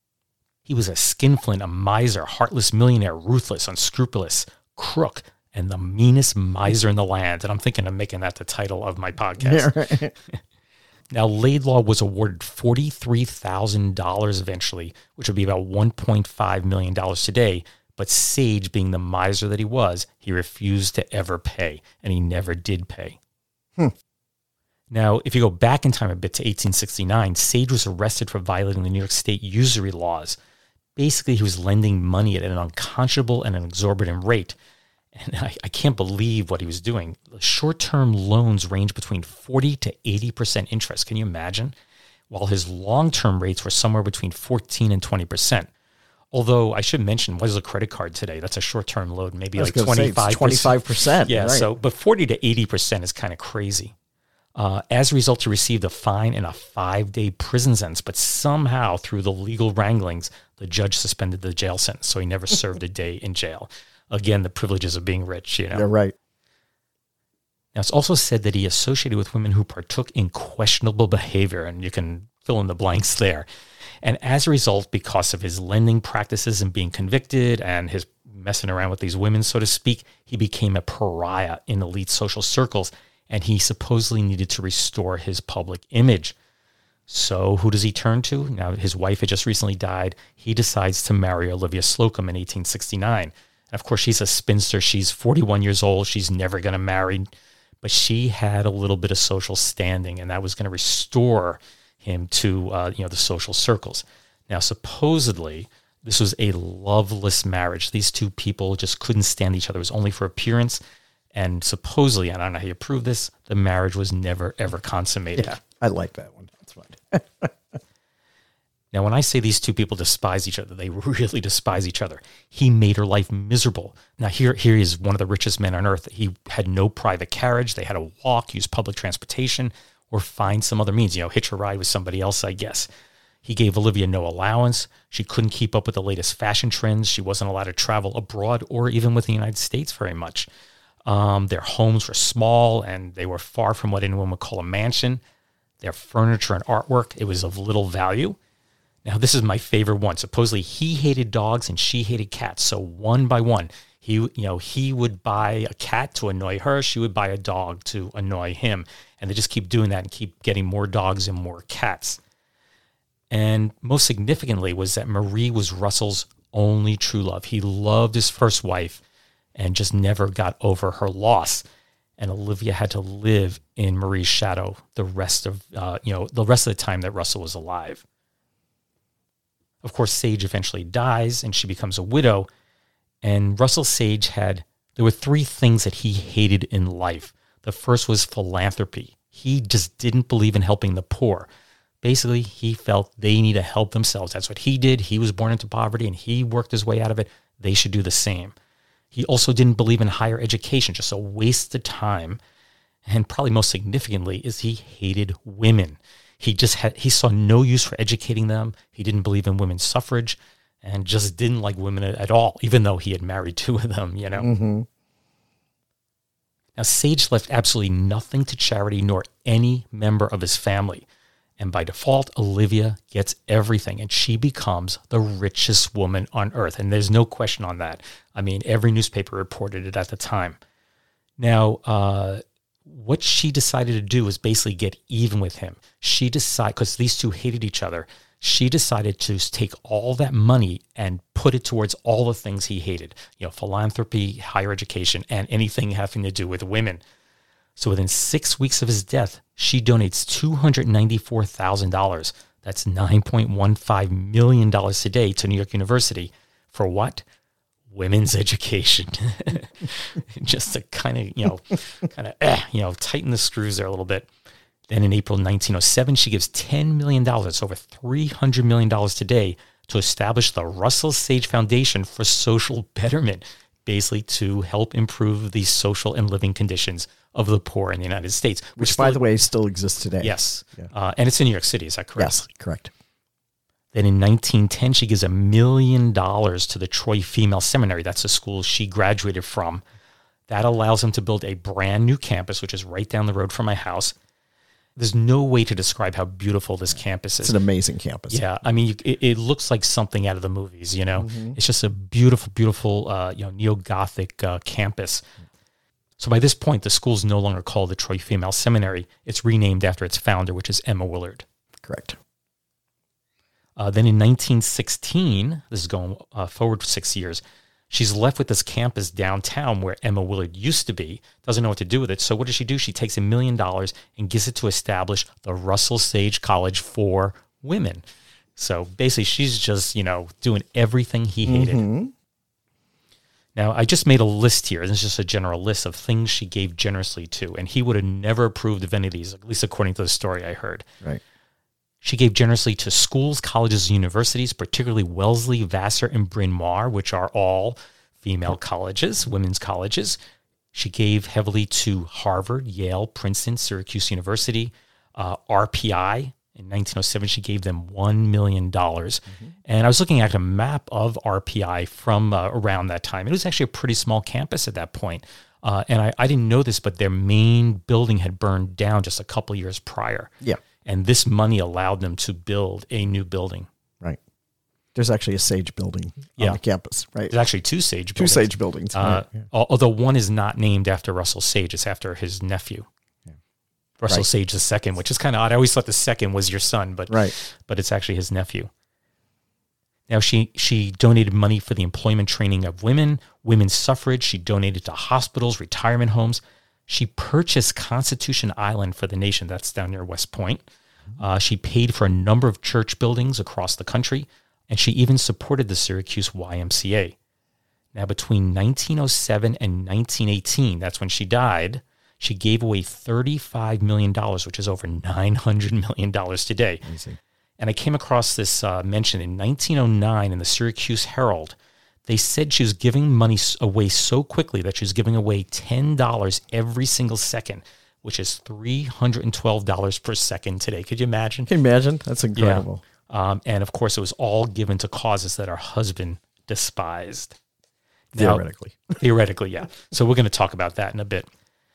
He was a skinflint, a miser, heartless millionaire, ruthless, unscrupulous, crook, and the meanest miser in the land. And I'm thinking of making that the title of my podcast. Yeah, right. Now, Laidlaw was awarded forty-three thousand dollars eventually, which would be about one point five million dollars today. But Sage, being the miser that he was, he refused to ever pay, and he never did pay. Hmm. Now, if you go back in time a bit to eighteen sixty-nine, Sage was arrested for violating the New York State usury laws. Basically, he was lending money at an unconscionable and an exorbitant rate. And I, I can't believe what he was doing. Short-term loans range between forty to eighty percent interest. Can you imagine? While his long-term rates were somewhere between fourteen and twenty percent. Although I should mention, what is a credit card today? That's a short-term loan, maybe like twenty-five percent. twenty-five percent. Yeah, right. so, but forty to eighty percent is kind of crazy. Uh, as a result, he received a fine and a five-day prison sentence, but somehow through the legal wranglings, the judge suspended the jail sentence, so he never served a day in jail. Again, the privileges of being rich, you know. You're right. Now, it's also said that he associated with women who partook in questionable behavior, and you can fill in the blanks there. And as a result, because of his lending practices and being convicted and his messing around with these women, so to speak, he became a pariah in elite social circles, and he supposedly needed to restore his public image. So who does he turn to? Now, his wife had just recently died. He decides to marry Olivia Slocum in eighteen sixty-nine. And of course, she's a spinster. She's forty-one years old. She's never going to marry. But she had a little bit of social standing, and that was going to restore him to uh, you know, the social circles. Now, supposedly, this was a loveless marriage. These two people just couldn't stand each other. It was only for appearance. And supposedly, I don't know how you prove this, the marriage was never, ever consummated. Yeah, I like that one. That's fine. Now, when I say these two people despise each other, they really despise each other. He made her life miserable. Now, here, here he is, one of the richest men on earth. He had no private carriage. They had to walk, use public transportation, or find some other means, you know, hitch a ride with somebody else, I guess. He gave Olivia no allowance. She couldn't keep up with the latest fashion trends. She wasn't allowed to travel abroad or even with the United States very much. Um, their homes were small, and they were far from what anyone would call a mansion. Their furniture and artwork, it was of little value. Now, this is my favorite one. Supposedly, he hated dogs and she hated cats. So one by one, he, you know, he would buy a cat to annoy her. She would buy a dog to annoy him. And they just keep doing that and keep getting more dogs and more cats. And most significantly was that Marie was Russell's only true love. He loved his first wife and just never got over her loss. And Olivia had to live in Marie's shadow the rest of, uh, you know, the rest of the time that Russell was alive. Of course, Sage eventually dies and she becomes a widow. And Russell Sage had, there were three things that he hated in life. The first was philanthropy. He just didn't believe in helping the poor. Basically, he felt they need to help themselves. That's what he did. He was born into poverty and he worked his way out of it. They should do the same. He also didn't believe in higher education, just a waste of time. And probably most significantly is he hated women. He just had, he saw no use for educating them. He didn't believe in women's suffrage and just didn't like women at all, even though he had married two of them, you know. Mm-hmm. Now, Sage left absolutely nothing to charity nor any member of his family. And by default, Olivia gets everything, and she becomes the richest woman on earth. And there's no question on that. I mean, every newspaper reported it at the time. Now, uh, what she decided to do was basically get even with him. She decided, because these two hated each other, she decided to take all that money and put it towards all the things he hated, you know, philanthropy, higher education, and anything having to do with women. So within six weeks of his death, she donates two hundred ninety-four thousand dollars. That's nine point one five million dollars today to New York University. For what? Women's education. Just to kind of, you know, kind of, eh, you know, tighten the screws there a little bit. Then in April nineteen oh seven, she gives ten million dollars, that's over three hundred million dollars today, to establish the Russell Sage Foundation for Social Betterment, basically to help improve the social and living conditions of the poor in the United States. Which, still, by the way, still exists today. Yes. Yeah. Uh, and it's in New York City, is that correct? Yes, correct. Then in nineteen ten, she gives a million dollars to the Troy Female Seminary. That's the school she graduated from. That allows them to build a brand new campus, which is right down the road from my house. There's no way to describe how beautiful this campus is. It's an amazing campus. Yeah, I mean, it, it looks like something out of the movies, you know? Mm-hmm. It's just a beautiful, beautiful, uh, you know, neo-Gothic uh, campus. So by this point, the school's no longer called the Troy Female Seminary. It's renamed after its founder, which is Emma Willard. Correct. Uh, then in nineteen sixteen, this is going uh, forward for six years, she's left with this campus downtown where Emma Willard used to be, doesn't know what to do with it. So what does she do? She takes a million dollars and gives it to establish the Russell Sage College for Women. So basically, she's just, you know, doing everything he hated. Mm-hmm. Now, I just made a list here. This is just a general list of things she gave generously to, and he would have never approved of any of these, at least according to the story I heard. Right. She gave generously to schools, colleges, and universities, particularly Wellesley, Vassar, and Bryn Mawr, which are all female colleges, women's colleges. She gave heavily to Harvard, Yale, Princeton, Syracuse University, uh, R P I. In nineteen oh seven, she gave them one million dollars. Mm-hmm. And I was looking at a map of R P I from uh, around that time. It was actually a pretty small campus at that point. Uh, and I, I didn't know this, but their main building had burned down just a couple years prior. Yeah. And this money allowed them to build a new building. Right. There's actually a Sage building yeah. on the campus, right? There's actually two Sage two buildings. Two Sage buildings. Uh, right. yeah. Although one is not named after Russell Sage. It's after his nephew. Yeah. Russell right. Sage the second, which is kind of odd. I always thought the second was your son, but right. but it's actually his nephew. Now, she, she donated money for the employment training of women, women's suffrage. She donated to hospitals, retirement homes. She purchased Constitution Island for the nation. That's down near West Point. Uh, she paid for a number of church buildings across the country, and she even supported the Syracuse Y M C A. Now, between nineteen oh seven and nineteen eighteen, that's when she died, she gave away thirty-five million dollars, which is over nine hundred million dollars today. Amazing. And I came across this uh, mention in nineteen oh nine in the Syracuse Herald. They said she was giving money away so quickly that she was giving away ten dollars every single second, which is three hundred twelve dollars per second today. Could you imagine? Can you imagine? That's incredible. Yeah. Um, and of course, it was all given to causes that her husband despised. Now, theoretically. theoretically, yeah. So we're going to talk about that in a bit.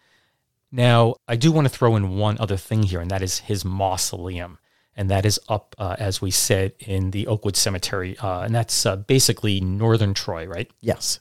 Now, I do want to throw in one other thing here, and that is his mausoleum. And that is up, uh, as we said, in the Oakwood Cemetery. Uh, and that's uh, basically northern Troy, right? Yes.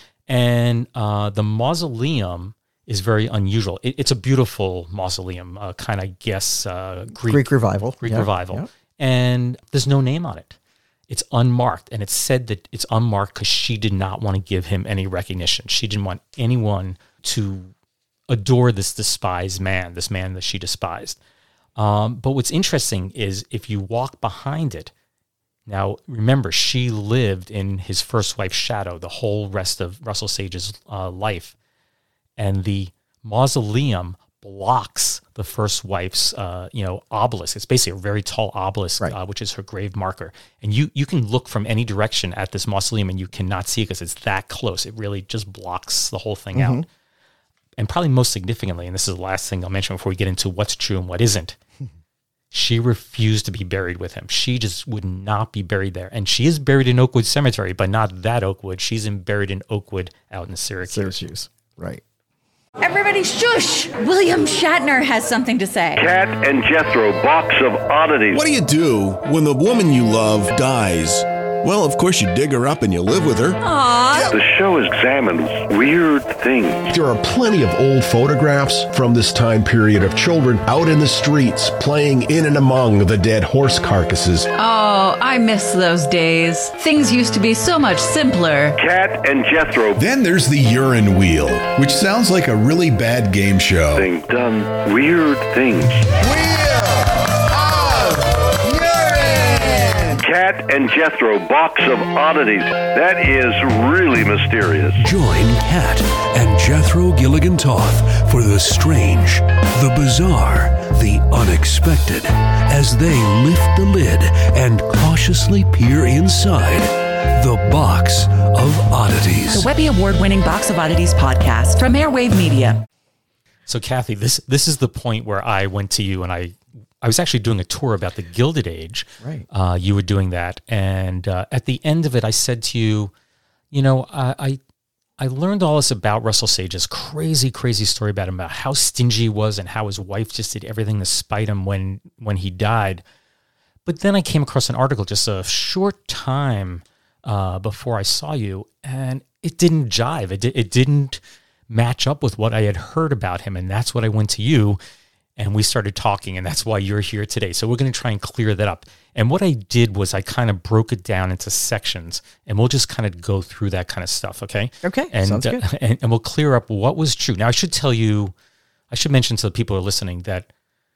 And uh, the mausoleum is very unusual. It, it's a beautiful mausoleum, uh, kind of guess uh, Greek, Greek revival. Greek yeah, revival. Yeah. And there's no name on it. It's unmarked. And it's said that it's unmarked because she did not want to give him any recognition. She didn't want anyone to adore this despised man, this man that she despised. Um, but what's interesting is if you walk behind it, now remember, she lived in his first wife's shadow the whole rest of Russell Sage's uh, life. And the mausoleum blocks the first wife's, uh, you know, obelisk. It's basically a very tall obelisk, Right. uh, which is her grave marker. And you you can look from any direction at this mausoleum and you cannot see it because it's that close. It really just blocks the whole thing Mm-hmm. out. And probably most significantly, and this is the last thing I'll mention before we get into what's true and what isn't, she refused to be buried with him. She just would not be buried there. And she is buried in Oakwood Cemetery, but not that Oakwood. She's in, buried in Oakwood out in Syracuse. Syracuse. Right. Everybody shush! William Shatner has something to say. Cat and Jethro, box of oddities. What do you do when the woman you love dies? Well, of course, you dig her up and you live with her. Aww. The show examines weird things. There are plenty of old photographs from this time period of children out in the streets playing in and among the dead horse carcasses. Oh, I miss those days. Things used to be so much simpler. Cat and Jethro. Then there's the urine wheel, which sounds like a really bad game show. Thing done weird things. Cat and Jethro, box of oddities. That is really mysterious. Join Cat and Jethro Gilligan Toth for the strange, the bizarre, the unexpected as they lift the lid and cautiously peer inside the Box of Oddities. The Webby Award-winning Box of Oddities podcast from Airwave Media. So, Kathy, this this is the point where I went to you and I I was actually doing a tour about the Gilded Age. Right. Uh, you were doing that. And uh, at the end of it, I said to you, you know, I, I I learned all this about Russell Sage's crazy, crazy story about him, about how stingy he was and how his wife just did everything to spite him when, when he died. But then I came across an article just a short time uh, before I saw you, and it didn't jive. It, di- it didn't match up with what I had heard about him, and that's what I went to you. And we started talking, and that's why you're here today. So we're going to try and clear that up. And what I did was I kind of broke it down into sections, and we'll just kind of go through that kind of stuff, okay? Okay, and, sounds good. Uh, and, and we'll clear up what was true. Now, I should tell you, I should mention to the people who are listening that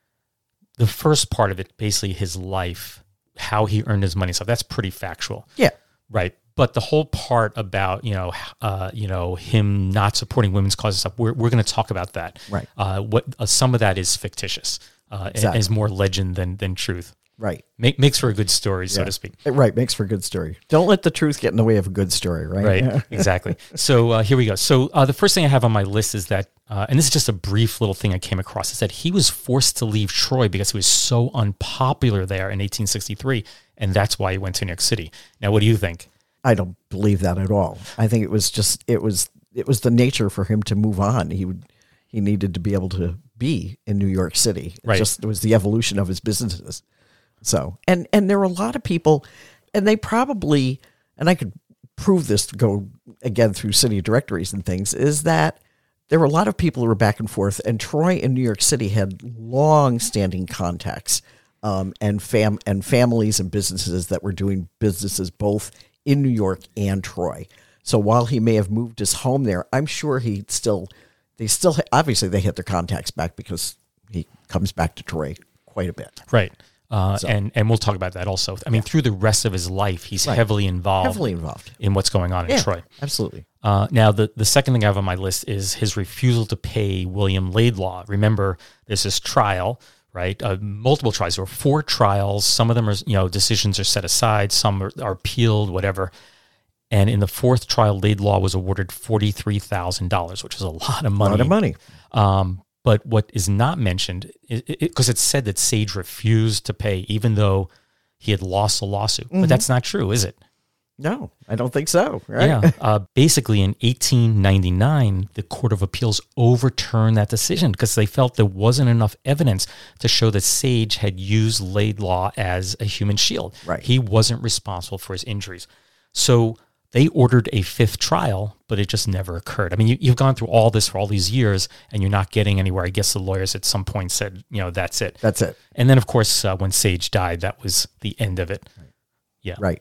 the first part of it, basically his life, how he earned his money and stuff, that's pretty factual. Yeah. Right. But the whole part about, you know, uh, you know, him not supporting women's causes stuff, we're we're going to talk about that. Right. Uh, what uh, some of that is fictitious, uh, Exactly. and is more legend than than truth. Right. Make, makes for a good story, so Yeah. to speak. Right. Makes for a good story. Don't let the truth get in the way of a good story, right? Right. Yeah. Exactly. So uh, here we go. So uh, the first thing I have on my list is that, uh, and this is just a brief little thing I came across, is that he was forced to leave Troy because he was so unpopular there in eighteen sixty-three, and that's why he went to New York City. Now, what do you think? I don't believe that at all. I think it was just it was it was the nature for him to move on. He would he needed to be able to be in New York City. It Right. just it was the evolution of his businesses. So and and there were a lot of people, and they probably, and I could prove this to go again through city directories and things, is that there were a lot of people who were back and forth, and Troy and New York City had long-standing contacts um, and fam and families and businesses that were doing businesses both in New York and Troy. So while he may have moved his home there, I'm sure he still, they still, obviously they hit their contacts back because he comes back to Troy quite a bit. Right. Uh, So- and, and we'll talk about that also. I mean, through the rest of his life, he's Right. heavily involved, Heavily involved. in what's going on in Yeah, Troy. absolutely. Uh, now, the, the second thing I have on my list is his refusal to pay William Laidlaw. Remember, there's this trial, right? Uh, multiple trials. There were four trials. Some of them are, you know, decisions are set aside. Some are, are appealed, whatever. And in the fourth trial, Laidlaw was awarded forty-three thousand dollars, which is a lot of A money. lot of money. Um, but what is not mentioned, because it, it, 'cause it's said that Sage refused to pay, even though he had lost a lawsuit. Mm-hmm. But that's not true, is it? No, I don't think so. Right? Yeah. Uh, basically, in eighteen ninety-nine, the Court of Appeals overturned that decision because they felt there wasn't enough evidence to show that Sage had used Laidlaw as a human shield. Right. He wasn't responsible for his injuries. So they ordered a fifth trial, but it just never occurred. I mean, you, you've gone through all this for all these years, and you're not getting anywhere. I guess the lawyers at some point said, you know, that's it. That's it. And then, of course, uh, when Sage died, that was the end of it. Yeah. Right.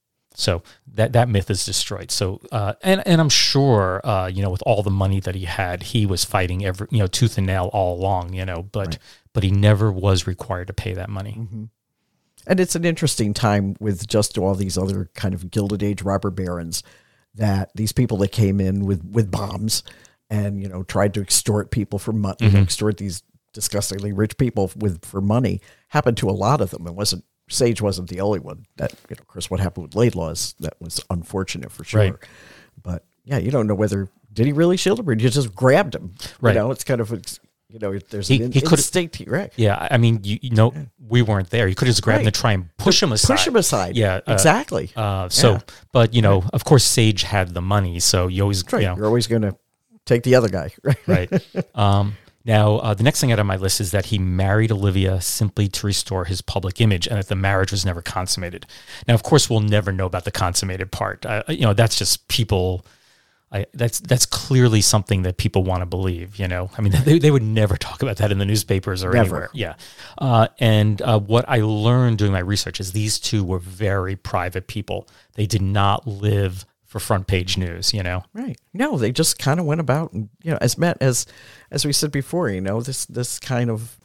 So that, that myth is destroyed. So, uh, and, and I'm sure, uh, you know, with all the money that he had, he was fighting every, you know, tooth and nail all along, you know, but, Right. but he never was required to pay that money. Mm-hmm. And it's an interesting time with just all these other kind of Gilded Age robber barons, that these people that came in with, with bombs and, you know, tried to extort people for money, Mm-hmm. extort these disgustingly rich people with for money. Happened to a lot of them. It wasn't, Sage wasn't the only one. That, you know, of course, what happened with Laidlaw is that was unfortunate for sure. Right. But yeah, you don't know whether, did he really shield him or you just grabbed him? Right. You know, it's kind of, you know, there's He- an he could've- instinct, right? Yeah, I mean, you, you know, we weren't there. You could have just grabbed him Right. and try and push him aside. Push him aside. Yeah, uh, exactly. Uh, so, Yeah. but you know, of course, Sage had the money, so you always, Right. you know, You're always going to take the other guy, right? right. Um, now, uh, the next thing out on my list is that he married Olivia simply to restore his public image, and that the marriage was never consummated. Now, of course, we'll never know about the consummated part. Uh, you know, that's just people. I, that's that's clearly something that people want to believe. You know, I mean, they they would never talk about that in the newspapers or Never. anywhere. Yeah. Uh, and uh, what I learned doing my research is these two were very private people. They did not live for front page news. You know. Right. No, they just kind of went about, and, you know, as Matt, as, as we said before, you know, this, this kind of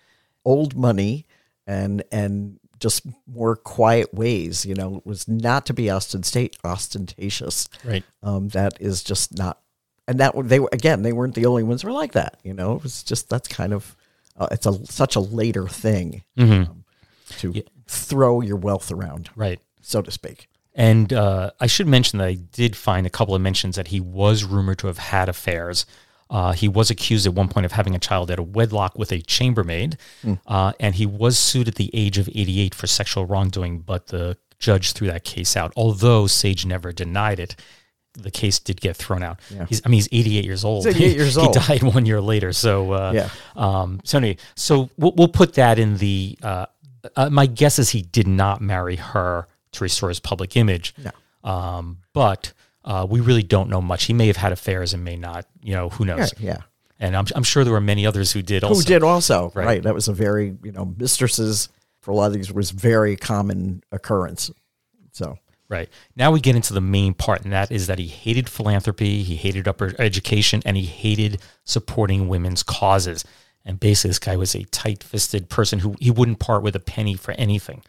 old money and, and just more quiet ways, you know, it was not to be ostent- ostentatious. Right. Um, that is just not, and that they were, again, they weren't the only ones who were like that. You know, it was just, that's kind of, uh, it's a, such a later thing Mm-hmm. um, to yeah. throw your wealth around, Right. so to speak. And uh, I should mention that I did find a couple of mentions that he was rumored to have had affairs. Uh, he was accused at one point of having a child out of wedlock with a chambermaid, Mm. uh, and he was sued at the age of eighty-eight for sexual wrongdoing, but the judge threw that case out. Although Sage never denied it, the case did get thrown out. Yeah. He's, I mean, he's eighty-eight years old. He's eighty-eight years old. He died one year later. So, uh, Yeah. Um, so anyway, so we'll, we'll put that in the. Uh, uh, my guess is he did not marry her to restore his public image. No. Um, but uh, we really don't know much. He may have had affairs and may not. You know, who knows? Right, yeah. And I'm, I'm sure there were many others who did also. Who did also, Right. right. That was a very, you know, mistresses for a lot of these was very common occurrence. So, Right. Now we get into the main part, and that is that he hated philanthropy, he hated upper education, and he hated supporting women's causes. And basically this guy was a tight-fisted person who he wouldn't part with a penny for anything.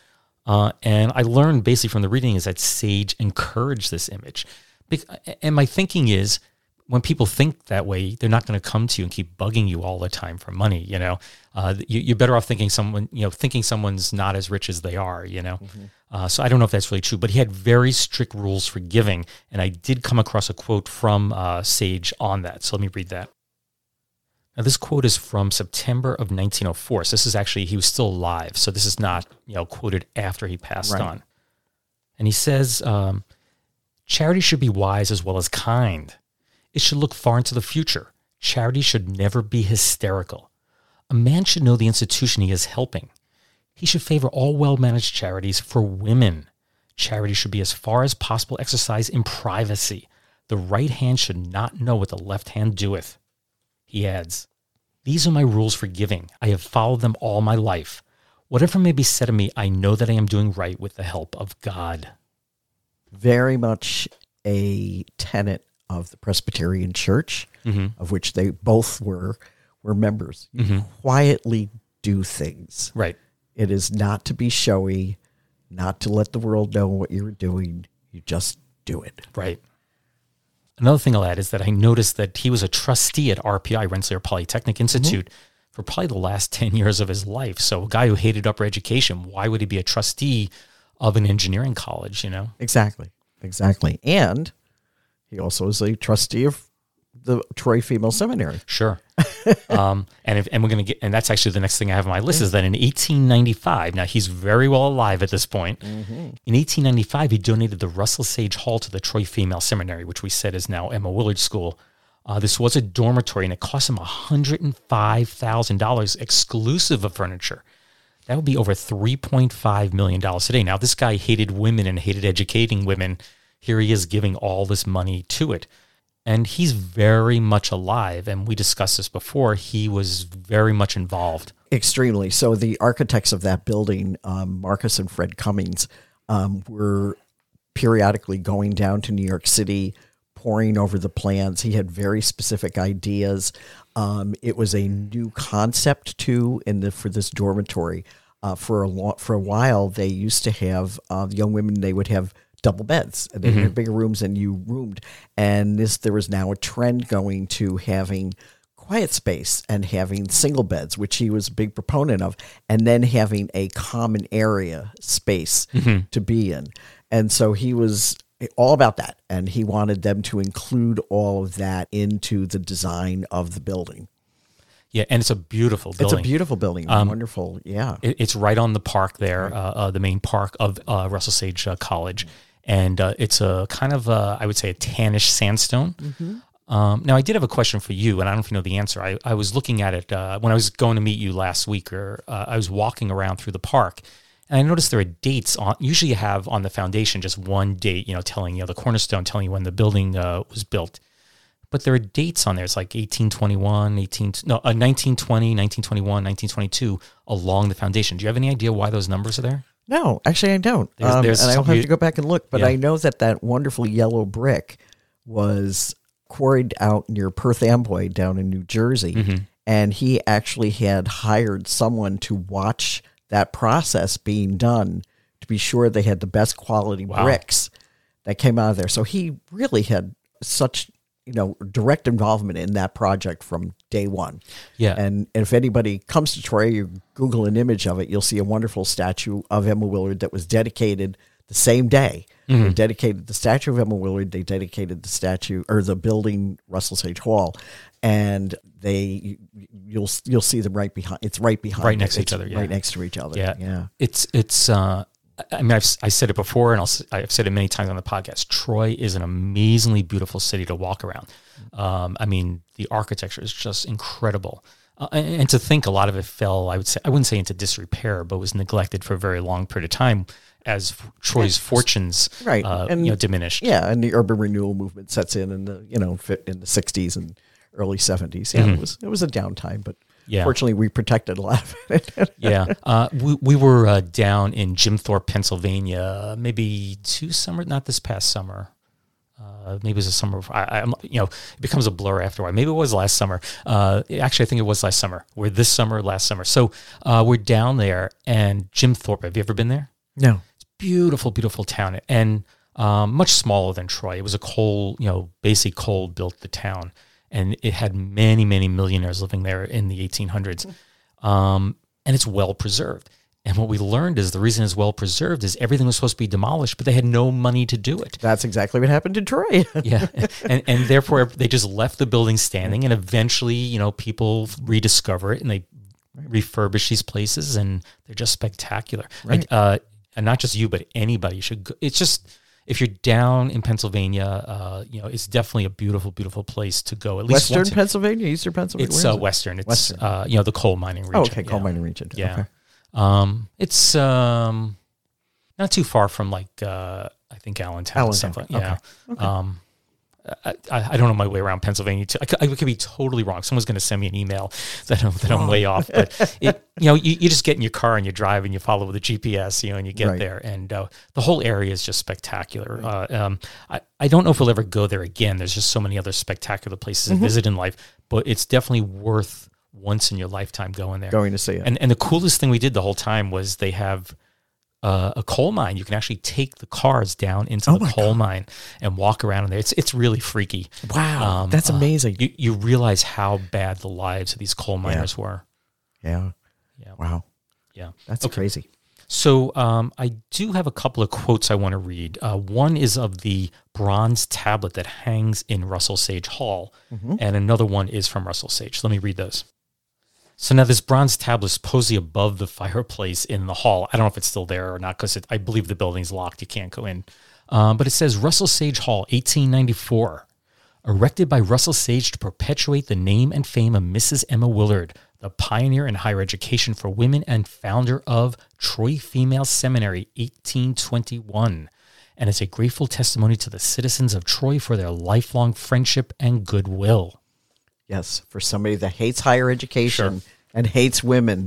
Uh, and I learned basically from the reading is that Sage encouraged this image. Bec- And my thinking is, when people think that way, they're not going to come to you and keep bugging you all the time for money. You know, uh, you, you're better off thinking someone, you know, thinking someone's not as rich as they are. You know, Mm-hmm. uh, so I don't know if that's really true, but he had very strict rules for giving, and I did come across a quote from uh, Sage on that. So let me read that. Now, this quote is from September of nineteen oh four. So this is actually, he was still alive. So this is not, you know, quoted after he passed Right. on. And he says, um, charity should be wise as well as kind. It should look far into the future. Charity should never be hysterical. A man should know the institution he is helping. He should favor all well-managed charities for women. Charity should be as far as possible exercised in privacy. The right hand should not know what the left hand doeth. He adds, these are my rules for giving. I have followed them all my life. Whatever may be said of me, I know that I am doing right with the help of God. very much a tenet of the Presbyterian Church, Mm-hmm. of which they both were were members. You Mm-hmm. quietly do things. Right. It is not to be showy, not to let the world know what you're doing. You just do it. Right. Another thing I'll add is that I noticed that he was a trustee at R P I, Rensselaer Polytechnic Institute, Mm-hmm. for probably the last ten years of his life. So a guy who hated upper education, why would he be a trustee of an engineering college, you know? Exactly. Exactly. And he also is a trustee of the Troy Female Seminary. Sure. um, and if, and we're going to get, and that's actually the next thing I have on my list is that in eighteen ninety-five, now he's very well alive at this point. Mm-hmm. In eighteen ninety-five, he donated the Russell Sage Hall to the Troy Female Seminary, which we said is now Emma Willard School. Uh, this was a dormitory, and it cost him one hundred five thousand dollars exclusive of furniture. That would be over three point five million dollars today. Now, this guy hated women and hated educating women. Here he is giving all this money to it. And he's very much alive. And we discussed this before. He was very much involved. Extremely. So the architects of that building, um, Marcus and Fred Cummings, um, were periodically going down to New York City, poring over the plans. He had very specific ideas. Um, it was a new concept too in the for this dormitory. Uh, for a long, for a while, they used to have uh, young women. They would have double beds. They Mhm. had bigger rooms than you roomed. And this there was now a trend going to having quiet space and having single beds, which he was a big proponent of, and then having a common area space Mhm. to be in. And so he was all about that. And he wanted them to include all of that into the design of the building. Yeah, and it's a beautiful building. It's a beautiful building. Um, Wonderful. Yeah. It, it's right on the park there, uh, uh, the main park of uh, Russell Sage uh, College. And uh, it's a kind of, a, I would say, a tannish sandstone. Mm-hmm. Um, now, I did have a question for you, and I don't know if you know the answer. I, I was looking at it uh, when I was going to meet you last week, or uh, I was walking around through the park, and I noticed there are dates on. Usually, you have on the foundation just one date, you know, telling you know, the cornerstone, telling you when the building uh, was built. But there are dates on there. It's like eighteen twenty-one, eighteen no, uh, nineteen twenty, nineteen twenty-one, nineteen twenty-two along the foundation. Do you have any idea why those numbers are there? No, actually, I don't. There's- um, there's and I'll something have you- to go back and look. But Yeah. I know that that wonderful yellow brick was quarried out near Perth Amboy down in New Jersey. Mhm. And he actually had hired someone to watch that process being done to be sure they had the best quality Wow. bricks that came out of there. So he really had such, you know, direct involvement in that project from day one. Yeah. And if anybody comes to Troy, you Google an image of it, you'll see a wonderful statue of Emma Willard that was dedicated the same day. Mhm. They dedicated the statue of Emma Willard. They dedicated the statue or the building Russell Sage Hall, and they you'll you'll see them right behind. It's right behind, Right next to It's each other, yeah. right next to each other. Yeah, yeah. It's it's. Uh, I mean, I've I said it before, and I'll, s- I've said it many times on the podcast. Troy is an amazingly beautiful city to walk around. Um, I mean, the architecture is just incredible, uh, and, and to think a lot of it fell. I would say I wouldn't say into disrepair, but was neglected for a very long period of time as Troy's fortunes, Right, uh, and you know, diminished. Yeah, and the urban renewal movement sets in in the you know fit in the sixties and early seventies. Yeah, Mhm. it was it was a downtime, but Yeah. fortunately we protected a lot of it. Yeah, uh, we we were uh, down in Jim Thorpe, Pennsylvania, maybe two summer, not this past summer. Uh, maybe it was a summer. I, I'm, you know, it becomes a blur after a while. Maybe it was last summer. Uh, actually, I think it was last summer. We're this summer, last summer. So uh, we're down there, and Jim Thorpe. Have you ever been there? No. It's beautiful, beautiful town, and um, much smaller than Troy. It was a coal, you know, basically coal built the town, and it had many, many millionaires living there in the eighteen hundreds, um, and it's well preserved. And what we learned is the reason it's well preserved is everything was supposed to be demolished, but they had no money to do it. That's exactly what happened in Troy. Yeah, and and therefore they just left the building standing, and eventually, you know, people rediscover it and they refurbish these places, and they're just spectacular. Right. I, uh, and not just you, but anybody should go. It's just, if you're down in Pennsylvania, uh, you know, it's definitely a beautiful, beautiful place to go. At least Western once in- Pennsylvania, Eastern Pennsylvania. It's Where uh, is it? Western. It's Western. Uh, you know, the coal mining region. Oh, okay, coal yeah. mining region. Yeah. Okay. Um, it's um, not too far from like uh, I think Allentown. Allentown, Something. Yeah. okay, okay. Um, I, I I don't know my way around Pennsylvania. Too. I, could, I could be totally wrong. Someone's going to send me an email that I'm, that I'm way off. But it, you know, you, you just get in your car and you drive and you follow the G P S, you know, and you get Right. there, and uh, the whole area is just spectacular. Uh, um, I I don't know if we'll ever go there again. There's just so many other spectacular places to Mhm. visit in life, but it's definitely worth once in your lifetime going there. Going to see it. And and the coolest thing we did the whole time was they have uh, a coal mine. You can actually take the cars down into Oh the my coal God. mine and walk around in there. It's it's really freaky. Wow, Um, that's uh, amazing. You you realize how bad the lives of these coal miners were. yeah. Yeah. Wow. Yeah. That's Okay. crazy. So um, I do have a couple of quotes I want to read. Uh, one is of the bronze tablet that hangs in Russell Sage Hall, Mhm. and another one is from Russell Sage. So let me read those. So now this bronze tablet is supposedly above the fireplace in the hall. I don't know if it's still there or not, because I believe the building's locked. You can't go in. Um, but it says Russell Sage Hall, eighteen ninety-four, erected by Russell Sage to perpetuate the name and fame of Missus Emma Willard, the pioneer in higher education for women and founder of Troy Female Seminary, eighteen twenty-one. And it's a grateful testimony to the citizens of Troy for their lifelong friendship and goodwill. Yes, for somebody that hates higher education Sure. and hates women.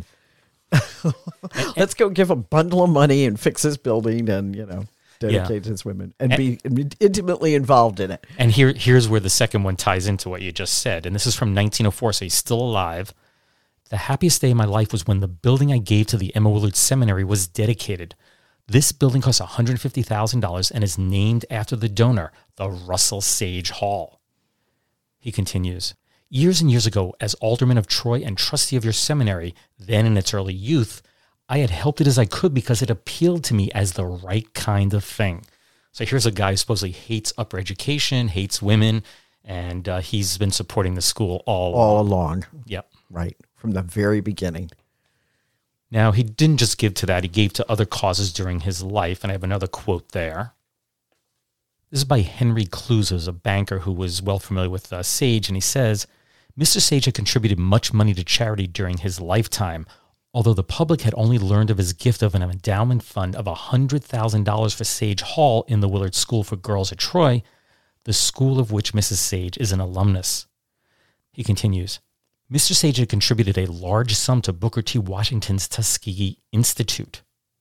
Let's go give a bundle of money and fix this building and, you know, dedicate to his women and, And- be intimately involved in it. And here, here's where the second one ties into what you just said. And this is from nineteen oh four, so he's still alive. The happiest day of my life was when the building I gave to the Emma Willard Seminary was dedicated. This building costs one hundred fifty thousand dollars and is named after the donor, the Russell Sage Hall. He continues, years and years ago, as alderman of Troy and trustee of your seminary, then in its early youth, I had helped it as I could because it appealed to me as the right kind of thing. So here's a guy who supposedly hates upper education, hates women, and uh, he's been supporting the school all, all along. Yep. Right. From the very beginning. Now, he didn't just give to that. He gave to other causes during his life. And I have another quote there. This is by Henry Cluse, who's a banker who was well familiar with uh, Sage. And he says, Mister Sage had contributed much money to charity during his lifetime, although the public had only learned of his gift of an endowment fund of one hundred thousand dollars for Sage Hall in the Willard School for Girls at Troy, the school of which Missus Sage is an alumnus. He continues, Mister Sage had contributed a large sum to Booker T. Washington's Tuskegee Institute.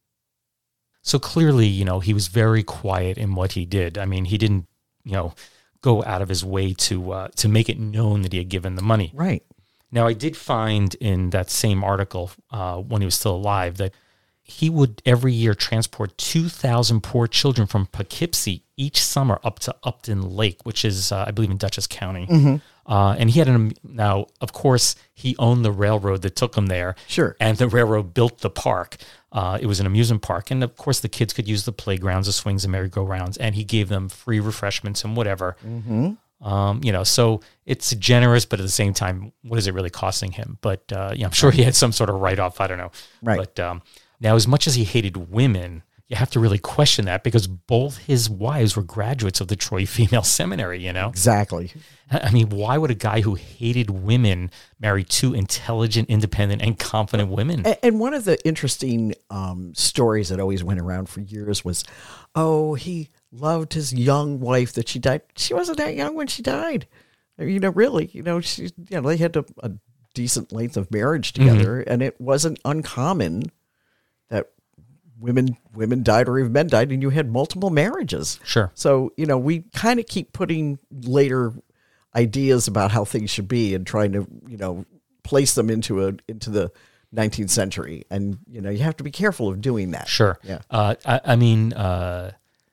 So clearly, you know, he was very quiet in what he did. I mean, he didn't, you know, go out of his way to uh, to make it known that he had given the money. Right. Now, I did find in that same article uh, when he was still alive that he would every year transport two thousand poor children from Poughkeepsie each summer up to Upton Lake, which is, uh, I believe, in Dutchess County. Mm-hmm. Uh, and he had an, now, of course, he owned the railroad that took him there. Sure. And the railroad built the park. Uh, it was an amusement park. And of course, the kids could use the playgrounds, the swings, and merry-go-rounds. And he gave them free refreshments and whatever. Mm-hmm. Um, you know, so it's generous, but at the same time, what is it really costing him? But uh, yeah, I'm sure he had some sort of write-off. I don't know. Right. But um, now, as much as he hated women, you have to really question that because both his wives were graduates of the Troy Female Seminary, you know? Exactly. I mean, why would a guy who hated women marry two intelligent, independent, and confident women? And, and one of the interesting um, stories that always went around for years was, oh, he loved his young wife that she died. She wasn't that young when she died. I mean, you know, really, you know, she, you know, they had a, a decent length of marriage together, mm-hmm. and it wasn't uncommon that women women died or even men died, and you had multiple marriages. Sure. So, you know, we kind of keep putting later ideas about how things should be and trying to, you know, place them into a into the nineteenth century. And, you know, you have to be careful of doing that. Sure. Yeah. Uh, I, I mean, uh,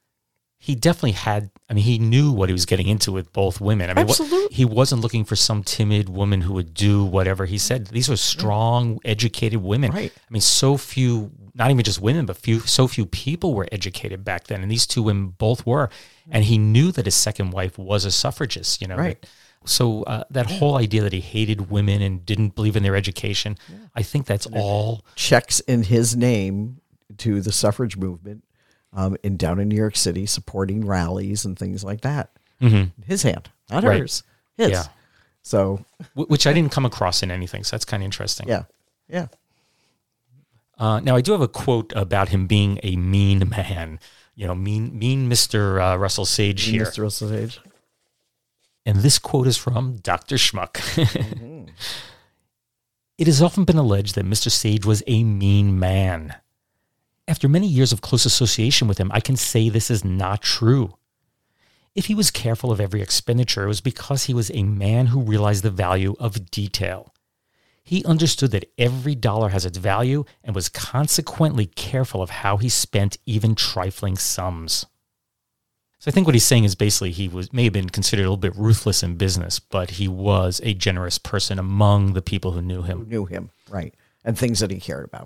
he definitely had, I mean, he knew what he was getting into with both women. I mean, Absolutely. What, he wasn't looking for some timid woman who would do whatever he said. These were strong, educated women. Right. I mean, so few, not even just women, but few, so few people were educated back then. And these two women both were. And he knew that his second wife was a suffragist, you know. Right. So uh, that whole idea that he hated women and didn't believe in their education, yeah. I think that's all. Checks in his name to the suffrage movement. Um, in down in New York City, supporting rallies and things like that. Mm-hmm. His hand, not right. hers. His. Yeah. So, which I didn't come across in anything. So that's kind of interesting. Yeah. Yeah. Uh, now I do have a quote about him being a mean man. You know, mean, mean Mister Uh, Russell Sage mean here. Mister Russell Sage. And this quote is from Doctor Schmuck. mm-hmm. It has often been alleged that Mister Sage was a mean man. After many years of close association with him, I can say this is not true. If he was careful of every expenditure, it was because he was a man who realized the value of detail. He understood that every dollar has its value and was consequently careful of how he spent even trifling sums. So I think what he's saying is basically he was may have been considered a little bit ruthless in business, but he was a generous person among the people who knew him. Who knew him, right. And things that he cared about.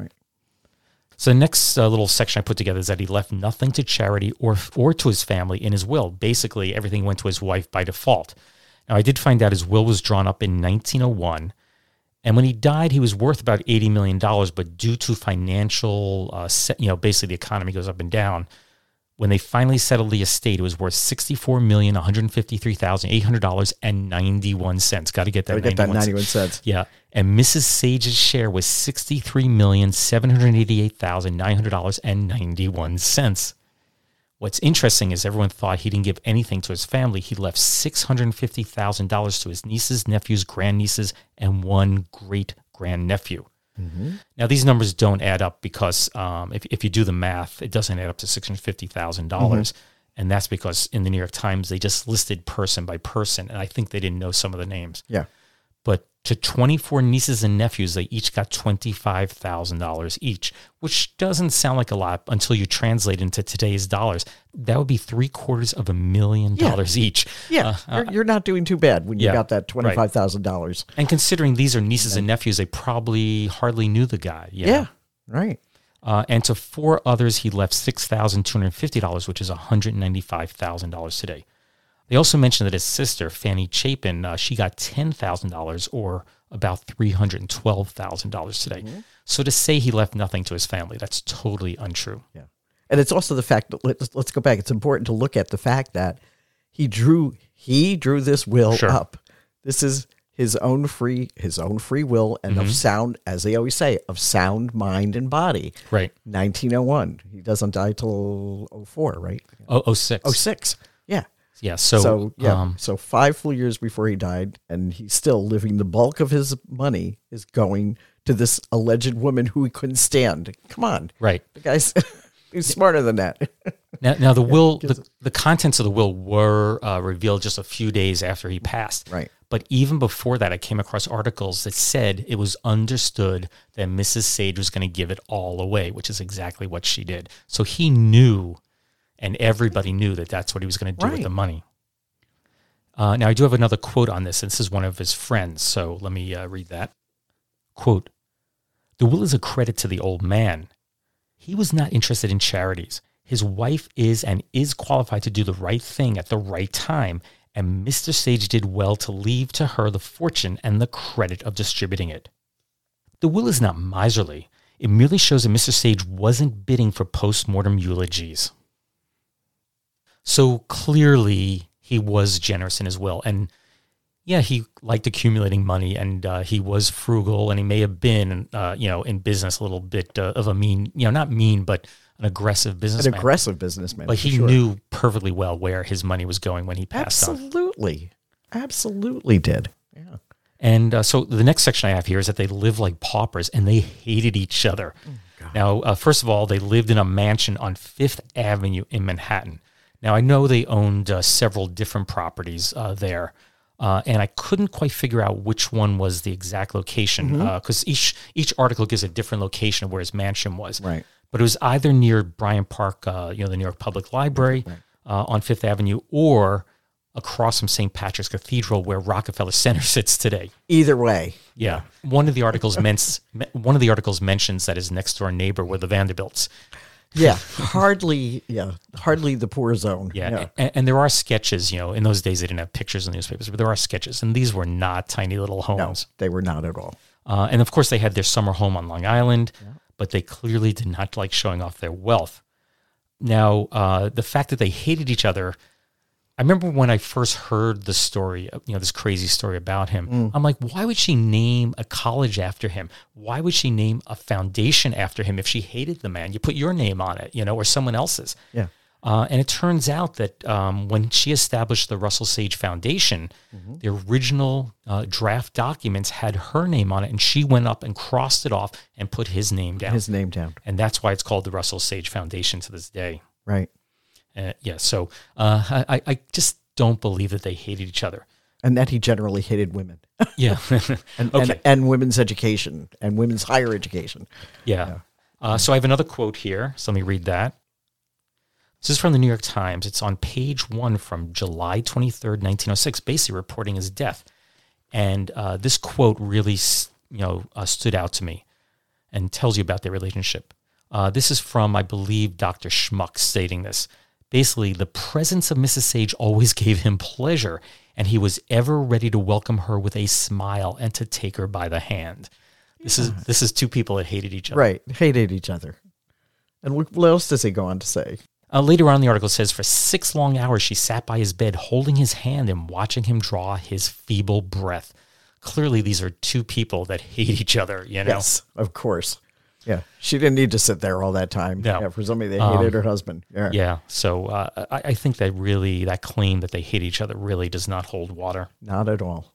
So the next uh, little section I put together is that he left nothing to charity or or to his family in his will. Basically, everything went to his wife by default. Now, I did find out his will was drawn up in nineteen oh one, and when he died, he was worth about eighty million dollars, but due to financial, uh, set, you know, basically the economy goes up and down, when they finally settled the estate, it was worth sixty-four million, one hundred fifty-three thousand, eight hundred dollars and ninety-one cents. Got to get that Got to get that ninety-one cents. Yeah. And Missus Sage's share was sixty-three million, seven hundred eighty-eight thousand, nine hundred dollars and ninety-one cents. What's interesting is everyone thought he didn't give anything to his family. He left six hundred fifty thousand dollars to his nieces, nephews, grandnieces, and one great-grandnephew. Mm-hmm. Now, these numbers don't add up because um, if, if you do the math, it doesn't add up to six hundred fifty thousand dollars. Mm-hmm. And that's because in the New York Times, they just listed person by person. And I think they didn't know some of the names. Yeah. But to twenty-four nieces and nephews, they each got twenty-five thousand dollars each, which doesn't sound like a lot until you translate into today's dollars. That would be three quarters of a million dollars each. Yeah, uh, you're, you're not doing too bad when you yeah, got that twenty-five thousand dollars. Right. And considering these are nieces and nephews, they probably hardly knew the guy. You know? Yeah, right. Uh, and to four others, he left six thousand two hundred fifty dollars, which is one hundred ninety-five thousand dollars today. They also mentioned that his sister, Fanny Chapin, uh, she got ten thousand dollars or about three hundred twelve thousand dollars today. Mm-hmm. So to say he left nothing to his family, that's totally untrue. Yeah. And it's also the fact that, let's, let's go back, it's important to look at the fact that he drew he drew this will sure. up. This is his own free his own free will and mm-hmm. of sound, as they always say, of sound mind and body. Right. nineteen oh one. He doesn't die till oh four, right? Oh, oh six. oh six. Yeah. Yeah, so so yeah, um, so five full years before he died, and he's still living. The bulk of his money is going to this alleged woman who he couldn't stand. Come on, right? The guy's he's smarter than that. Now, now the will, the, the contents of the will were uh, revealed just a few days after he passed. Right. But even before that, I came across articles that said it was understood that Missus Sage was going to give it all away, which is exactly what she did. So he knew. And everybody knew that that's what he was going to do right. with the money. Uh, now, I do have another quote on this, and this is one of his friends, so let me uh, read that. Quote, "The will is a credit to the old man. He was not interested in charities. His wife is and is qualified to do the right thing at the right time, and Mister Sage did well to leave to her the fortune and the credit of distributing it. The will is not miserly. It merely shows that Mister Sage wasn't bidding for post-mortem eulogies." So clearly he was generous in his will. And yeah, he liked accumulating money, and uh, he was frugal, and he may have been, uh, you know, in business a little bit uh, of a mean, you know, not mean, but an aggressive businessman. An aggressive businessman. But he sure. knew perfectly well where his money was going when he passed on. Absolutely. Absolutely did. Yeah. And uh, so the next section I have here is that they live like paupers, and they hated each other. Oh, now, uh, first of all, they lived in a mansion on Fifth Avenue in Manhattan. Now, I know they owned uh, several different properties uh, there, uh, and I couldn't quite figure out which one was the exact location, because mm-hmm. uh, each each article gives a different location of where his mansion was. Right. But it was either near Bryant Park, uh, you know, the New York Public Library right. uh, on Fifth Avenue, or across from Saint Patrick's Cathedral, where Rockefeller Center sits today. Either way. Yeah. One of the articles mens- one of the articles mentions that his next door neighbor were the Vanderbilts. Yeah, hardly, yeah, hardly the poor zone. Yeah, yeah. And, and there are sketches, you know, in those days they didn't have pictures in the newspapers, but there are sketches, and these were not tiny little homes. No, they were not at all. Uh, and of course they had their summer home on Long Island, yeah. but they clearly did not like showing off their wealth. Now, uh, the fact that they hated each other, I remember when I first heard the story, you know, this crazy story about him, mm. I'm like, why would she name a college after him? Why would she name a foundation after him if she hated the man? You put your name on it, you know, or someone else's. Yeah. Uh, and it turns out that um, when she established the Russell Sage Foundation, mm-hmm. the original uh, draft documents had her name on it, and she went up and crossed it off and put his name down. His name down. And that's why it's called the Russell Sage Foundation to this day. Right. Uh, yeah, so uh, I, I just don't believe that they hated each other. And that he generally hated women. Yeah. and, okay. and, and women's education and women's higher education. Yeah. yeah. Uh, so I have another quote here. So let me read that. This is from the New York Times. It's on page one from July twenty-third, nineteen oh six, basically reporting his death. And uh, this quote really, you know, uh, stood out to me and tells you about their relationship. Uh, this is from, I believe, Doctor Schmuck stating this. Basically, the presence of Missus Sage always gave him pleasure, and he was ever ready to welcome her with a smile and to take her by the hand. This is this is two people that hated each other. Right, hated each other. And what else does he go on to say? Uh, later on, the article says, for six long hours, she sat by his bed, holding his hand and watching him draw his feeble breath. Clearly, these are two people that hate each other, you know? Yes, of course. Yeah, she didn't need to sit there all that time. No. Yeah, for somebody that hated um, her husband. Yeah, yeah. So uh, I, I think that really, that claim that they hate each other really does not hold water. Not at all.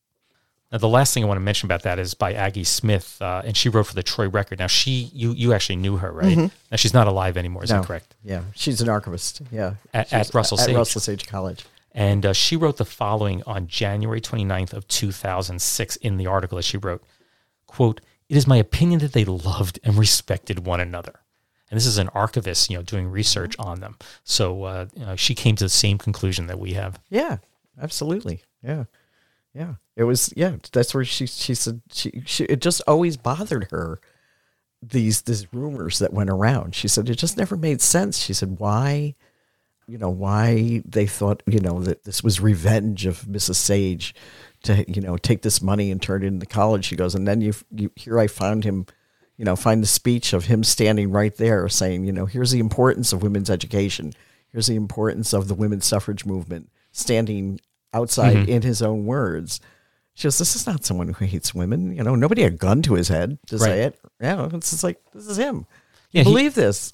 Now, the last thing I want to mention about that is by Aggie Smith, uh, and she wrote for the Troy Record. Now, she, you, you actually knew her, right? Mm-hmm. Now, she's not alive anymore. Is no. that correct? Yeah, she's an archivist. Yeah, at, at Russell at Sage. Russell Sage College. And uh, she wrote the following on January twenty-ninth of two thousand six in the article that she wrote, quote, "It is my opinion that they loved and respected one another." And this is an archivist, you know, doing research on them. So uh, you know, she came to the same conclusion that we have. Yeah, absolutely. Yeah. Yeah. It was, yeah, that's where she, she said, she, she, it just always bothered her, these, these rumors that went around. She said, it just never made sense. She said, why, you know, why they thought, you know, that this was revenge of Missus Sage to, you know, take this money and turn it into college. She goes, and then you, you here I found him, you know, find the speech of him standing right there saying, you know, here's the importance of women's education. Here's the importance of the women's suffrage movement, standing outside mm-hmm. in his own words. She goes, this is not someone who hates women. You know, nobody had a gun to his head to right. say it. Yeah, it's just like, this is him. Yeah, believe he, this.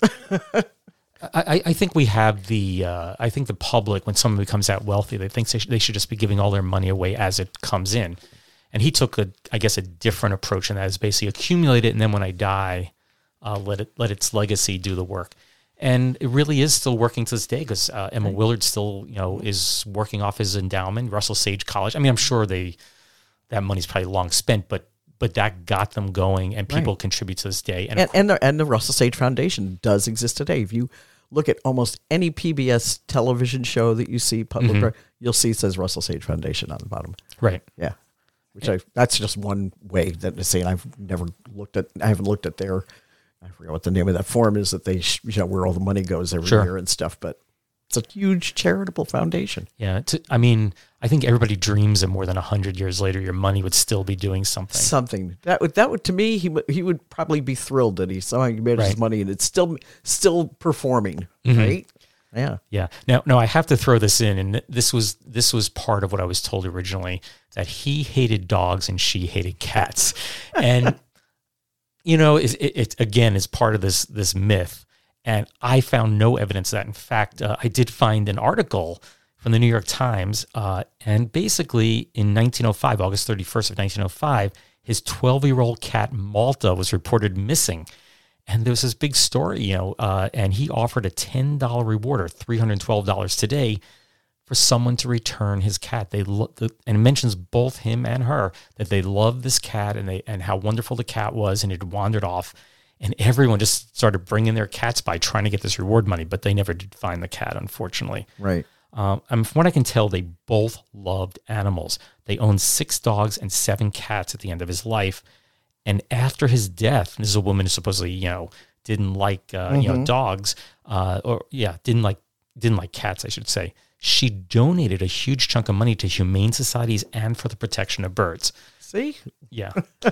I, I think we have the, uh, I think the public, when someone becomes that wealthy, they think they should, they should just be giving all their money away as it comes in. And he took a, I guess, a different approach, and that is basically accumulate it, and then when I die, uh, let it let its legacy do the work. And it really is still working to this day, because uh, Emma right. Willard still, you know, is working off his endowment. Russell Sage College. I mean, I'm sure they that money's probably long spent, but but that got them going, and people right. contribute to this day. And and, and, the, and the Russell Sage Foundation does exist today. If you look at almost any P B S television show that you see public, mm-hmm. you'll see it says Russell Sage Foundation on the bottom. Right. Yeah. Which I, that's just one way that to say, and I've never looked at, I haven't looked at their, I forget what the name of that form is that they, you know, where all the money goes every sure. year and stuff, but it's a huge charitable foundation. Yeah. It's, I mean, I think everybody dreams that more than a hundred years later, your money would still be doing something. Something that would, that would, to me, he would, he would probably be thrilled that he somehow made right. his money and it's still, still performing. Mm-hmm. Right. Yeah. Yeah. Now, no, I have to throw this in, and this was this was part of what I was told originally, that he hated dogs and she hated cats, and you know, it, it, it again is part of this this myth. And I found no evidence of that. In fact, uh, I did find an article from the New York Times, uh, and basically in nineteen oh five, August thirty-first of nineteen oh five, his twelve-year-old cat Malta was reported missing. And there was this big story, you know, uh, and he offered a ten dollars reward, or three hundred twelve dollars today, for someone to return his cat. They lo- the, and it mentions both him and her that they loved this cat, and they and how wonderful the cat was, and it wandered off. And everyone just started bringing their cats by trying to get this reward money, but they never did find the cat, unfortunately. Right. Um, I mean, from what I can tell, they both loved animals. They owned six dogs and seven cats at the end of his life. And after his death, this is a woman who supposedly, you know, didn't like, uh, mm-hmm. you know, dogs, uh, or yeah, didn't like, didn't like cats, I should say. She donated a huge chunk of money to humane societies and for the protection of birds. See? Yeah.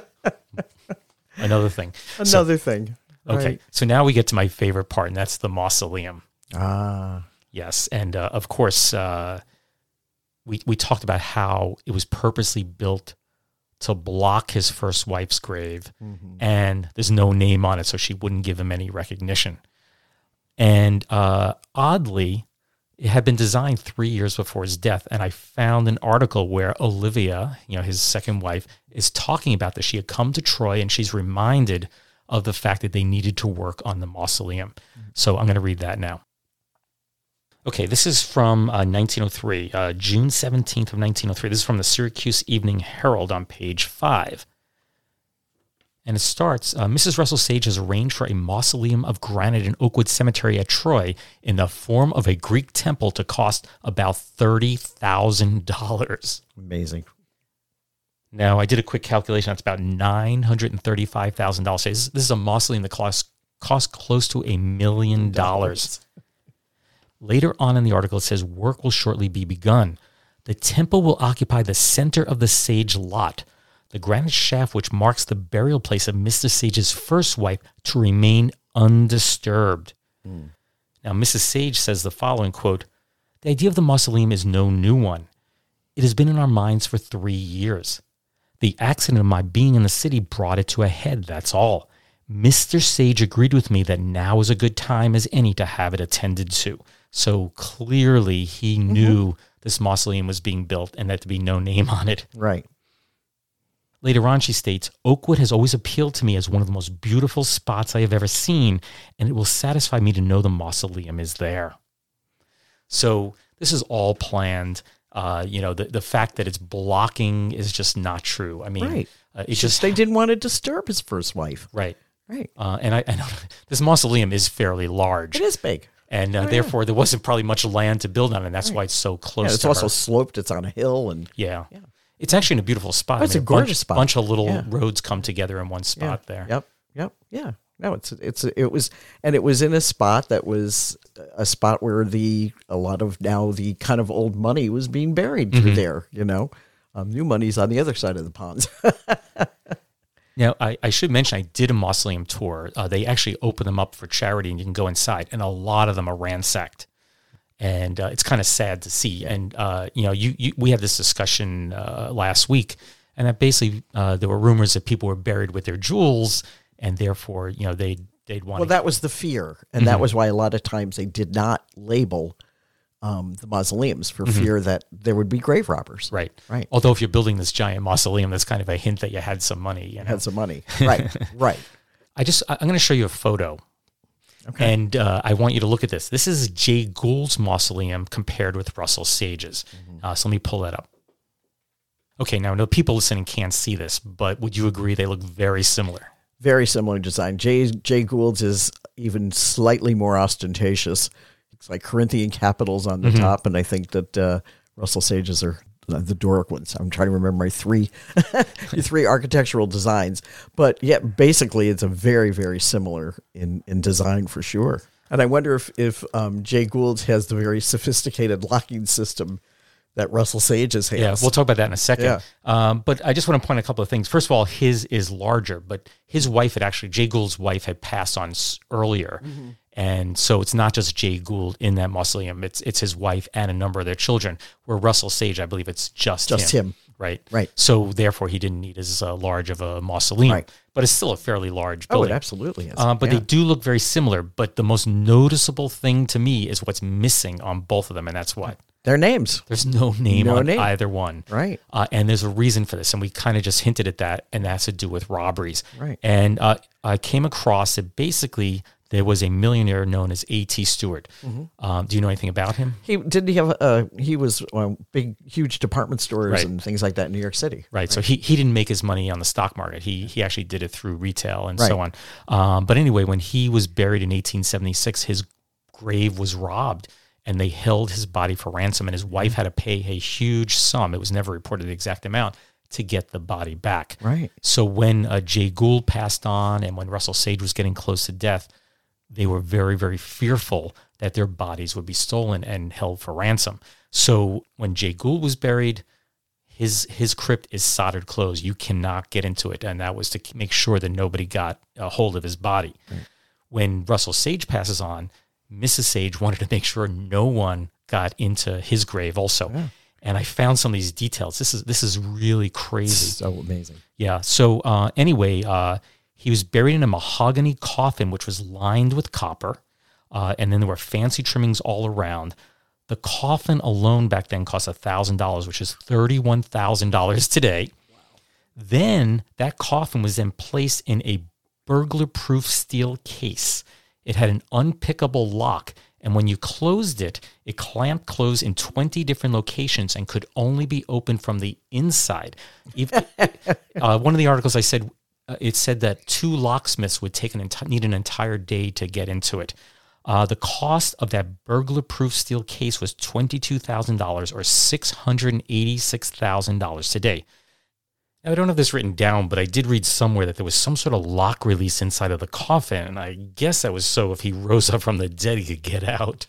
Another thing. Another so, thing. Okay. Right. So now we get to my favorite part, and that's the mausoleum. Ah. Yes. And uh, of course, uh, we, we talked about how it was purposely built to block his first wife's grave, mm-hmm. and there's no name on it, so she wouldn't give him any recognition. And uh, oddly, it had been designed three years before his death, and I found an article where Olivia, you know, his second wife, is talking about this. She had come to Troy, and she's reminded of the fact that they needed to work on the mausoleum. Mm-hmm. So I'm going to read that now. Okay, this is from uh, nineteen oh three, uh, June seventeenth of nineteen oh three. This is from the Syracuse Evening Herald on page five. And it starts, uh, Missus Russell Sage has arranged for a mausoleum of granite in Oakwood Cemetery at Troy in the form of a Greek temple to cost about thirty thousand dollars. Amazing. Now, I did a quick calculation. That's about nine hundred thirty-five thousand dollars. This, this is a mausoleum that cost, cost close to a million dollars. Later on in the article, it says work will shortly be begun. The temple will occupy the center of the Sage lot, the granite shaft which marks the burial place of Mister Sage's first wife to remain undisturbed. Mm. Now, Missus Sage says the following, quote, "The idea of the mausoleum is no new one. It has been in our minds for three years. The accident of my being in the city brought it to a head, that's all. Mister Sage agreed with me that now is a good time as any to have it attended to." So clearly he mm-hmm. knew this mausoleum was being built and that to be no name on it. Right. Later on, she states, "Oakwood has always appealed to me as one of the most beautiful spots I have ever seen, and it will satisfy me to know the mausoleum is there." So this is all planned. Uh, you know, the, the fact that it's blocking is just not true. I mean, right. uh, it's just, just they didn't want to disturb his first wife. Right. Right. Uh, and I, I know this mausoleum is fairly large. It is big. And uh, oh, therefore, yeah. there wasn't probably much land to build on, and that's right. why it's so close yeah, it's to also her. sloped. It's on a hill. and Yeah. yeah. It's actually in a beautiful spot. Oh, it's I mean, a gorgeous bunch, spot. bunch of little yeah. roads come together in one spot yeah. there. Yep. Yep. Yeah. No, it's it's it was and it was in a spot that was a spot where the a lot of now the kind of old money was being buried through mm-hmm. there. You know, um, new money's on the other side of the ponds. Now, I, I should mention I did a mausoleum tour. Uh, they actually open them up for charity, and you can go inside, and a lot of them are ransacked, and uh, it's kind of sad to see. And uh, you know, you, you we had this discussion uh, last week, and that basically uh, there were rumors that people were buried with their jewels, and therefore, you know, they they'd want. Well, that was the fear, and mm-hmm. that was why a lot of times they did not label um, the mausoleums for mm-hmm. fear that there would be grave robbers. Right, right. Although if you're building this giant mausoleum, that's kind of a hint that you had some money. You know? Had some money, right? Right. I just I'm going to show you a photo, okay, and uh, I want you to look at this. This is Jay Gould's mausoleum compared with Russell Sage's. Mm-hmm. Uh, so let me pull that up. Okay, now the people listening can't see this, but would you agree they look very similar? Very similar design. Jay Jay Gould's is even slightly more ostentatious. It's like Corinthian capitals on the mm-hmm. top, and I think that uh, Russell Sage's are the Doric ones. I'm trying to remember my three three architectural designs, but yeah, basically it's a very very similar in in design for sure. And I wonder if if um, Jay Gould's has the very sophisticated locking system that Russell Sage's has. Yeah, we'll talk about that in a second. Yeah. Um, but I just want to point a couple of things. First of all, his is larger, but his wife had actually, Jay Gould's wife had passed on s- earlier. Mm-hmm. And so it's not just Jay Gould in that mausoleum. It's it's his wife and a number of their children. Where Russell Sage, I believe it's just, just him. him. Right. Right. So therefore he didn't need as uh, large of a mausoleum. Right. But it's still a fairly large building. Oh, it absolutely is. Uh, but yeah. they do look very similar. But the most noticeable thing to me is what's missing on both of them. And that's what? Their names. There's no name no on name. either one. Right. Uh, and there's a reason for this. And we kind of just hinted at that. And that's to do with robberies. Right. And uh, I came across it basically. There was a millionaire known as A T Stewart. Mm-hmm. Um, do you know anything about him? He didn't he have uh, he was uh, big, huge department stores right. and things like that in New York City. Right. right. So he, he didn't make his money on the stock market. He he actually did it through retail and right. so on. Um, but anyway, when he was buried in eighteen seventy-six, his grave was robbed, and they held his body for ransom, and his wife had to pay a huge sum. It was never reported the exact amount to get the body back. Right. So when uh, Jay Gould passed on, and when Russell Sage was getting close to death, they were very, very fearful that their bodies would be stolen and held for ransom. So when Jay Gould was buried, his his crypt is soldered closed. You cannot get into it, and that was to make sure that nobody got a hold of his body. Right. When Russell Sage passes on, Missus Sage wanted to make sure no one got into his grave also. Yeah. And I found some of these details. This is this is really crazy. So amazing. Yeah. So uh, anyway, uh, he was buried in a mahogany coffin, which was lined with copper. Uh, and then there were fancy trimmings all around. The coffin alone back then cost one thousand dollars, which is thirty-one thousand dollars today. Wow. Then that coffin was then placed in a burglar-proof steel case. It had an unpickable lock, and when you closed it, it clamped closed in twenty different locations and could only be opened from the inside. Even, uh, one of the articles I said, uh, it said that two locksmiths would take an enti- need an entire day to get into it. Uh, the cost of that burglar-proof steel case was twenty-two thousand dollars or six hundred eighty-six thousand dollars today. Now, I don't have this written down, but I did read somewhere that there was some sort of lock release inside of the coffin, and I guess that was so if he rose up from the dead, he could get out.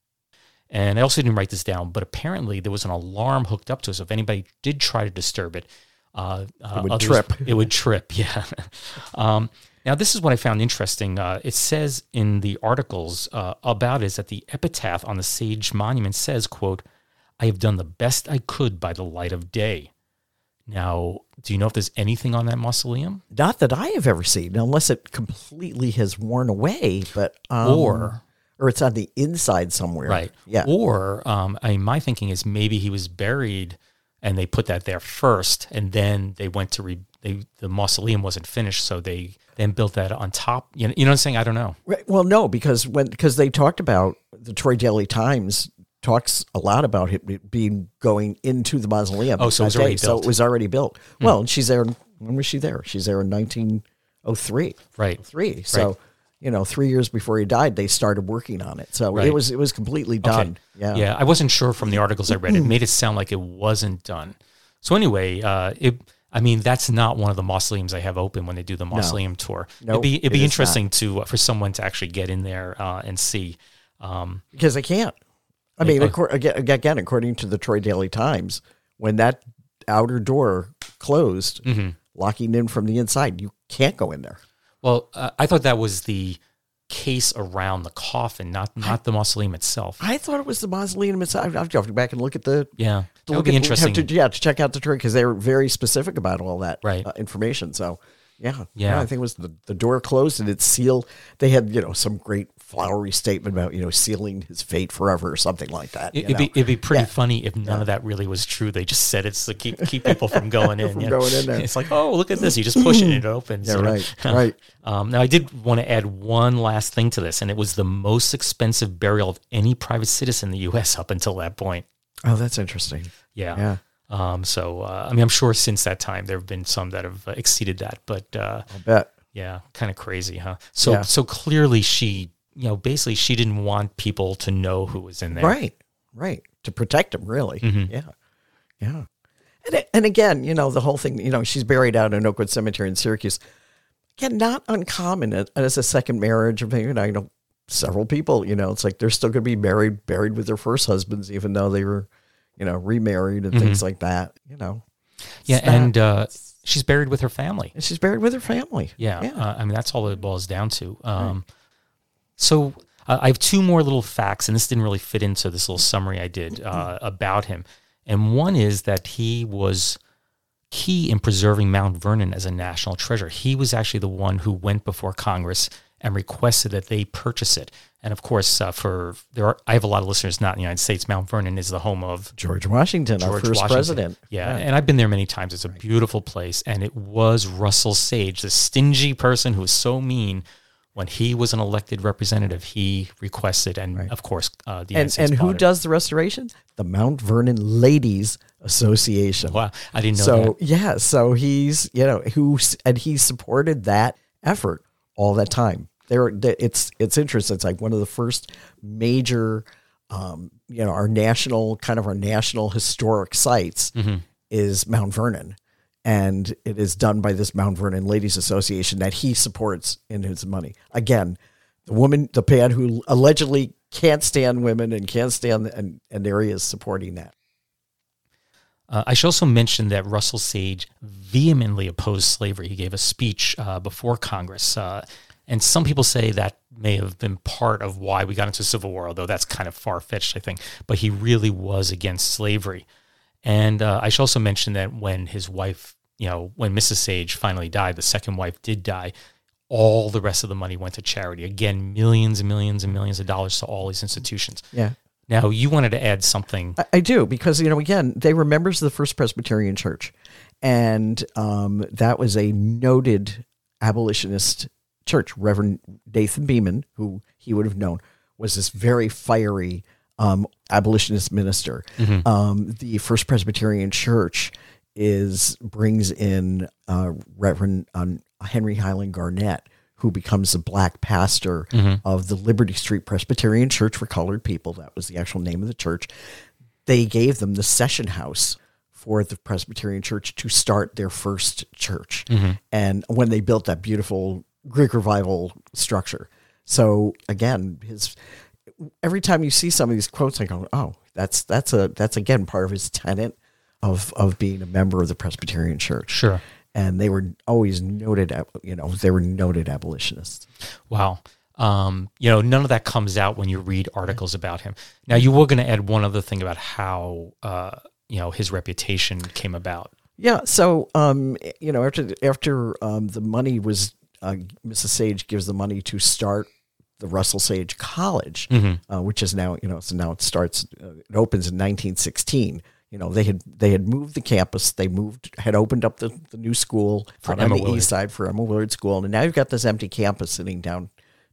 And I also didn't write this down, but apparently there was an alarm hooked up to it, so if anybody did try to disturb it, uh, uh, it would others, trip. It would trip, yeah. um, now, this is what I found interesting. Uh, it says in the articles uh, about it is that the epitaph on the Sage monument says, quote, "I have done the best I could by the light of day." Now, do you know if there's anything on that mausoleum? Not that I have ever seen, unless it completely has worn away, but um, or or it's on the inside somewhere, right? Yeah. Or um, I mean, my thinking is maybe he was buried, and they put that there first, and then they went to re. They, the mausoleum wasn't finished, so they then built that on top. You know, you know what I'm saying? I don't know. Right. Well, no, because when because they talked about the Troy Daily Times talks a lot about it being going into the mausoleum. Oh, so it was already day. built. So it was already built. Hmm. Well, and she's there. When was she there? She's there in nineteen oh three. Right. Three. So, right. you know, three years before he died, they started working on it. So Right. it was it was completely done. Okay. Yeah. Yeah. I wasn't sure from the articles I read. It made it sound like it wasn't done. So anyway, uh, it. I mean, that's not one of the mausoleums I have open when they do the mausoleum no. tour. Nope, it'd be it'd it be interesting not. to for someone to actually get in there uh, and see. Um, because they can't. I mean, uh, again, again, according to the Troy Daily Times, when that outer door closed, mm-hmm. locking in from the inside, you can't go in there. Well, uh, I thought that was the case around the coffin, not not I, the mausoleum itself. I thought it was the mausoleum itself. I have to go back and look at the yeah. That would be at, interesting. To, yeah, to check out the Troy because they were very specific about all that right. uh, information. So yeah, yeah, yeah, I think it was the, the door closed and it's sealed. They had you know some great flowery statement about you know sealing his fate forever or something like that. It, it'd know? be it'd be pretty yeah. funny if none yeah. of that really was true. They just said it's to keep keep people from going in. from you know? going in there. It's like, oh, look at this! You just push it and it opens. Yeah, right, right. Um, now I did want to add one last thing to this, and it was the most expensive burial of any private citizen in the U S up until that point. Oh, that's interesting. Yeah. Yeah. Um, so uh, I mean, I'm sure since that time there have been some that have uh, exceeded that, but uh, I'll bet. Yeah, kind of crazy, huh? So yeah. so clearly she. You know, basically, she didn't want people to know who was in there. Right, right. To protect him, really. Mm-hmm. Yeah, yeah. And, and again, you know, the whole thing, you know, she's buried out in Oakwood Cemetery in Syracuse. Again, not uncommon as a second marriage. I mean, you know, you know, several people, you know, it's like they're still going to be married, buried with their first husbands, even though they were, you know, remarried and mm-hmm. things like that, you know. Yeah, that, and uh, she's buried with her family. And she's buried with her family. Yeah, yeah. Uh, I mean, that's all it boils down to. Um, right. So uh, I have two more little facts, and this didn't really fit into this little summary I did uh, about him. And one is that he was key in preserving Mount Vernon as a national treasure. He was actually the one who went before Congress and requested that they purchase it. And of course, uh, for there are, I have a lot of listeners not in the United States. Mount Vernon is the home of George Washington, George our first Washington. president. Yeah, yeah, and I've been there many times. It's a beautiful place, and it was Russell Sage, the stingy person who was so mean. When he was an elected representative, he requested, and right. of course, uh, the United and States and who it. does the restoration? The Mount Vernon Ladies Association. Wow, I didn't know so, that. So yeah, so he's you know who and he supported that effort all that time. There, it's it's interesting. It's like one of the first major, um, you know, our national kind of our national historic sites mm-hmm. is Mount Vernon. And it is done by this Mount Vernon Ladies Association that he supports in his money. Again, the woman, the man who allegedly can't stand women and can't stand, and, and there he is supporting that. Uh, I should also mention that Russell Sage vehemently opposed slavery. He gave a speech uh, before Congress. Uh, and some people say that may have been part of why we got into Civil War, although that's kind of far-fetched, I think. But he really was against slavery. And uh, I should also mention that when his wife, you know, when Missus Sage finally died, the second wife did die, all the rest of the money went to charity. Again, millions and millions and millions of dollars to all these institutions. Yeah. Now, you wanted to add something. I, I do, because, you know, again, they were members of the First Presbyterian Church. And um, that was a noted abolitionist church. Reverend Nathan Beeman, who he would have known, was this very fiery Um, abolitionist minister. Mm-hmm. Um, the First Presbyterian Church is brings in uh, Reverend um, Henry Highland Garnett, who becomes the black pastor mm-hmm. of the Liberty Street Presbyterian Church for Colored People. That was the actual name of the church. They gave them the session house for the Presbyterian Church to start their first church. Mm-hmm. And when they built that beautiful Greek revival structure. So again, his every time you see some of these quotes, I go, "Oh, that's that's a that's again part of his tenet of of being a member of the Presbyterian Church." Sure. And they were always noted, you know, they were noted abolitionists. Wow. Um, you know, none of that comes out when you read articles about him. Now, you were going to add one other thing about how uh, you know his reputation came about. Yeah. So, um, you know, after after um, the money was, uh, Missus Sage gives the money to start the Russell Sage College, mm-hmm. uh, which is now, you know, so now it starts, uh, it opens in nineteen sixteen. You know, they had they had moved the campus. They moved, had opened up the, the new school For on Emma the Willard. east side for Emma Willard School. And now you've got this empty campus sitting down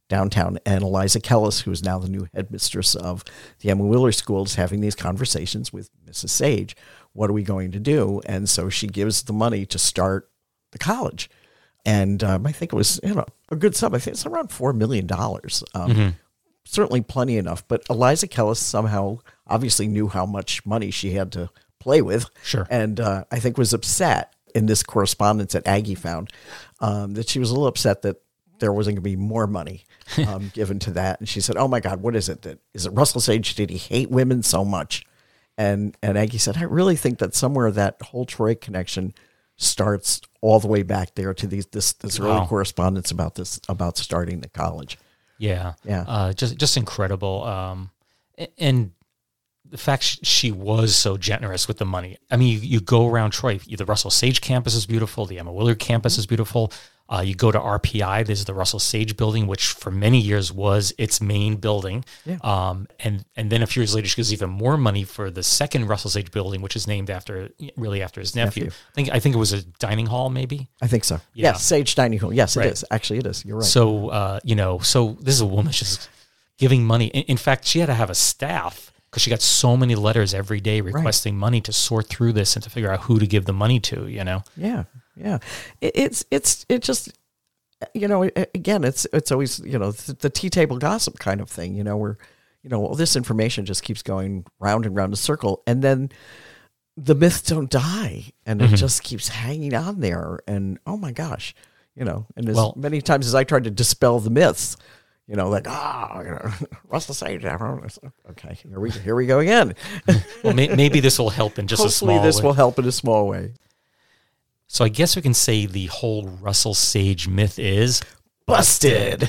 downtown. And Eliza Kellis, who is now the new headmistress of the Emma Wheeler School, is having these conversations with Missus Sage. What are we going to do? And so she gives the money to start the college. And um, I think it was, you know, a good sum. I think it's around four million dollars. Um, mm-hmm. Certainly plenty enough. But Eliza Kellis somehow obviously knew how much money she had to play with. Sure. And uh, I think was upset in this correspondence that Aggie found, um, that she was a little upset that there wasn't going to be more money um, given to that. And she said, oh my God, what is it? That, is it Russell Sage? Did he hate women so much? And and Aggie said, I really think that somewhere that whole Troy connection starts all the way back there to these this this early wow. correspondence about this, about starting the college. Yeah. Yeah. Uh, just, just incredible. Um, and the fact she was so generous with the money. I mean, you, you go around Troy, the Russell Sage campus is beautiful. The Emma Wheeler campus is beautiful. Uh, you go to R P I, there's the Russell Sage building, which for many years was its main building. Yeah. Um, and, and then a few years later, she gives even more money for the second Russell Sage building, which is named after, really after his nephew. nephew. I think I think it was a dining hall, maybe? I think so. Yeah. Yes, Sage Dining Hall. Yes, it right. is. Actually, it is. You're right. So, uh, you know, so this is a woman just giving money. In, in fact, she had to have a staff because she got so many letters every day requesting right. money to sort through this and to figure out who to give the money to, you know? Yeah, yeah. It, it's, it's, it just... You know, again, it's it's always, you know, the tea table gossip kind of thing, you know, where, you know, all this information just keeps going round and round a circle. And then the myths don't die and mm-hmm. it just keeps hanging on there. And, oh, my gosh, you know, and as well, many times as I tried to dispel the myths, you know, like, ah, oh, you know, Russell Sage. Okay, here we, here we go again. Well, may, maybe this will help in just Hopefully a small way. Hopefully this will help in a small way. So I guess we can say the whole Russell Sage myth is busted.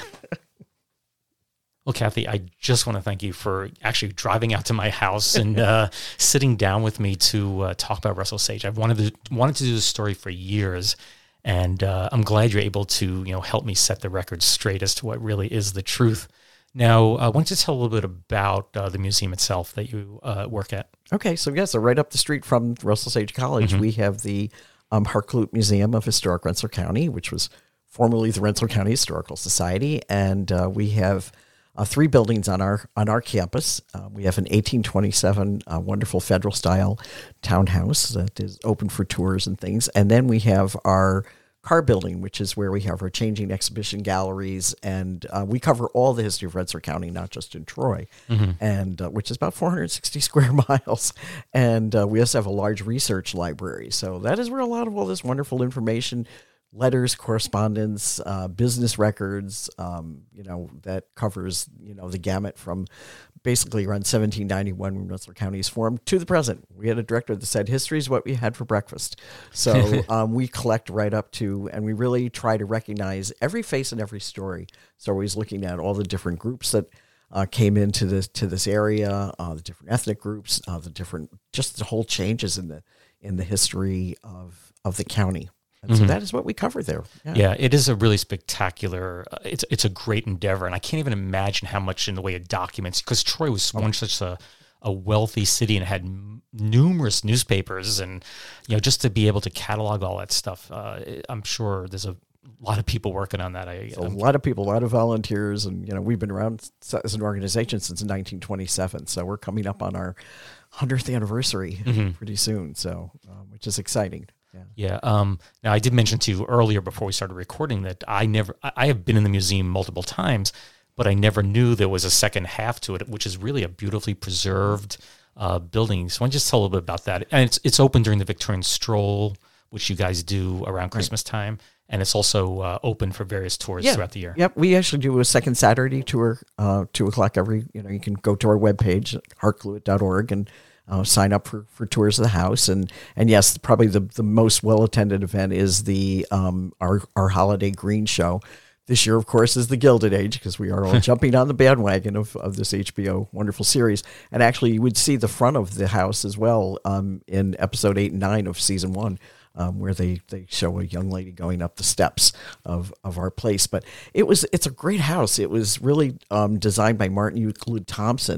Well, Kathy, I just want to thank you for actually driving out to my house and uh, sitting down with me to uh, talk about Russell Sage. I've wanted to wanted to do this story for years, and uh, I'm glad you're able to, you know, help me set the record straight as to what really is the truth. Now, I uh, want you to tell a little bit about uh, the museum itself that you uh, work at. Okay, so yes, so right up the street from Russell Sage College, mm-hmm. we have the Um, Harklute Museum of Historic Rensselaer County, which was formerly the Rensselaer County Historical Society, and uh, we have uh, three buildings on our on our campus. Uh, we have an eighteen twenty-seven uh, wonderful federal style townhouse that is open for tours and things, and then we have our car building, which is where we have our changing exhibition galleries, and uh, we cover all the history of Rensselaer County, not just in Troy, mm-hmm. and uh, which is about four hundred sixty square miles. And uh, we also have a large research library. So that is where a lot of all this wonderful information, letters, correspondence, uh, business records, um, you know, that covers, you know, the gamut from basically around seventeen ninety-one when Rensselaer County is formed to the present. We had a director that said, history is what we had for breakfast. So um, we collect right up to, and we really try to recognize every face and every story. So we're always looking at all the different groups that uh, came into this, to this area, uh, the different ethnic groups, uh, the different, just the whole changes in the, in the history of, of the county. And mm-hmm. so that is what we cover there. Yeah. yeah, it is a really spectacular, uh, it's it's a great endeavor. And I can't even imagine how much in the way of documents, because Troy was once such a, a wealthy city and had m- numerous newspapers. And, you know, just to be able to catalog all that stuff, uh, I'm sure there's a lot of people working on that. I, so a lot of people, a lot of volunteers. And, you know, we've been around as an organization since nineteen twenty-seven. So we're coming up on our hundredth anniversary mm-hmm. pretty soon. So, um, which is exciting. Yeah. Yeah. Um, now, I did mention to you earlier before we started recording that I never, I, I have been in the museum multiple times, but I never knew there was a second half to it, which is really a beautifully preserved uh, building. So why don't you just tell a little bit about that? And it's it's open during the Victorian Stroll, which you guys do around Christmas right. time. And it's also uh, open for various tours yeah. throughout the year. Yep. We actually do a second Saturday tour, uh, two o'clock every, you know, you can go to our webpage, harklute dot org, and Uh, sign up for, for tours of the house. And, and yes, probably the, the most well-attended event is the um, our, our holiday green show. This year, of course, is the Gilded Age, because we are all jumping on the bandwagon of, of this H B O wonderful series. And actually, you would see the front of the house as well um, in episode eight and nine of season one, um, where they, they show a young lady going up the steps of, of our place. But it was it's a great house. It was really um, designed by Martin Euclid Thompson.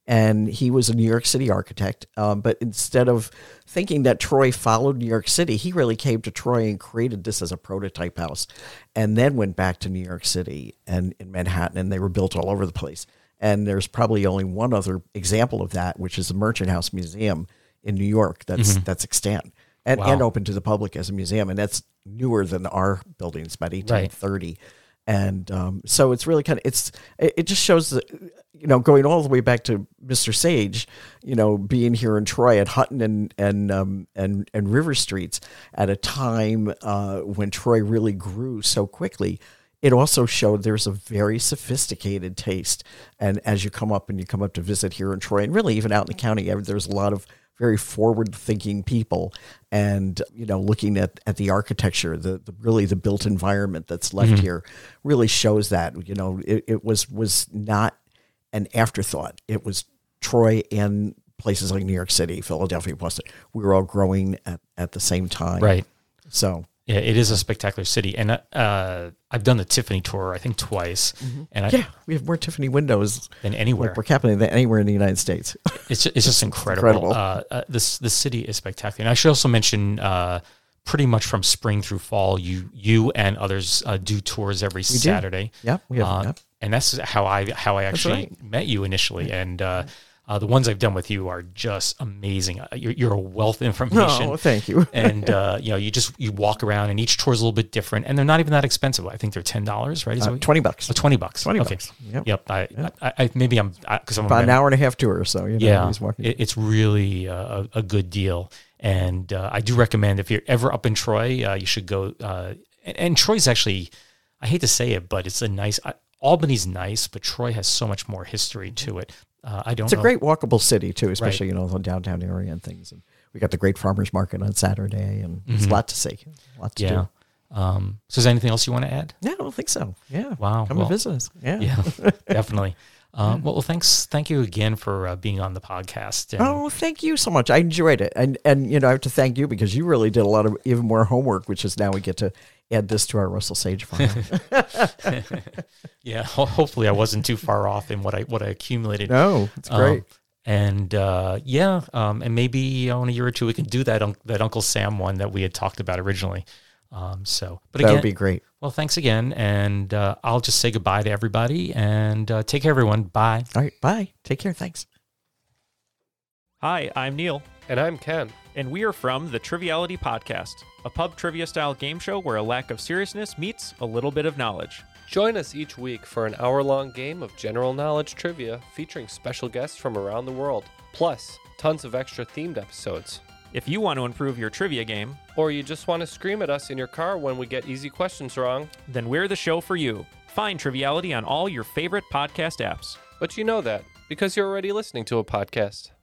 And he was a New York City architect. Um, but instead of thinking that Troy followed New York City, he really came to Troy and created this as a prototype house, and then went back to New York City and in Manhattan, and they were built all over the place. And there's probably only one other example of that, which is the Merchant House Museum in New York. That's mm-hmm. that's extant and, wow. and open to the public as a museum. And that's newer than our buildings, about eighteen thirty. Right. And um, so it's really kind of, it's, it, it just shows that, you know, going all the way back to Mister Sage, you know, being here in Troy at Hutton and, and, um, and, and River Streets at a time uh, when Troy really grew so quickly. It also showed there's a very sophisticated taste. And as you come up and you come up to visit here in Troy, and really even out in the county, there's a lot of very forward-thinking people, and you know, looking at, at the architecture, the, the really the built environment that's left mm-hmm. here, really shows that. You know, it, it was was not an afterthought. It was Troy and places like New York City, Philadelphia, Boston. We were all growing at, at the same time, right? So. Yeah, it is a spectacular city, and uh, I've done the Tiffany tour, I think twice. Mm-hmm. And I, yeah, we have more Tiffany windows than anywhere like per capita than anywhere in the United States. It's just, it's just incredible. incredible. Uh, uh, this the city is spectacular. And I should also mention, uh, pretty much from spring through fall, you you and others uh, do tours every we Saturday. Do. Yeah, we have. Uh, yeah. And that's how I how I actually right. met you initially, yeah. and. Uh, Uh, the ones I've done with you are just amazing. You're, you're a wealth of information. Oh, thank you. and uh, you know, you just you walk around, and each tour is a little bit different, and they're not even that expensive. I think they're ten dollars, right? Is uh, that twenty bucks. Oh, twenty bucks. Twenty okay. bucks. Yep. Yep. I, yep. I, I maybe I'm because I'm about an hour and a half tour or so. You know, yeah, walking. It, it's really a, a good deal, and uh, I do recommend if you're ever up in Troy, uh, you should go. Uh, and, and Troy's actually, I hate to say it, but it's a nice. Uh, Albany's nice, but Troy has so much more history to it. Uh, I don't. It's know. a great walkable city too, especially right. you know the downtown area and things. And we got the great farmers market on Saturday, and mm-hmm. there's a lot to see, a lot to yeah. do. Um, so, is there anything else you want to add? Yeah, I don't think so. Yeah. Wow. Come well, and visit us. Yeah. Yeah. Definitely. Um, well, thanks. Thank you again for uh, being on the podcast. And oh, thank you so much. I enjoyed it, and and you know I have to thank you because you really did a lot of even more homework, which is now we get to add this to our Russell Sage file. yeah. Ho- hopefully, I wasn't too far off in what I what I accumulated. No, it's great. Um, and uh, yeah, um, and maybe you know, in a year or two we can do that un- that Uncle Sam one that we had talked about originally. Um, so, but that again, would be great. Well, thanks again, and uh, I'll just say goodbye to everybody, and uh, take care, everyone. Bye. All right, bye. Take care. Thanks. Hi, I'm Neil. And I'm Ken. And we are from the Triviality Podcast, a pub trivia-style game show where a lack of seriousness meets a little bit of knowledge. Join us each week for an hour-long game of general knowledge trivia featuring special guests from around the world, plus tons of extra themed episodes. If you want to improve your trivia game, or you just want to scream at us in your car when we get easy questions wrong, then we're the show for you. Find Triviality on all your favorite podcast apps. But you know that because you're already listening to a podcast.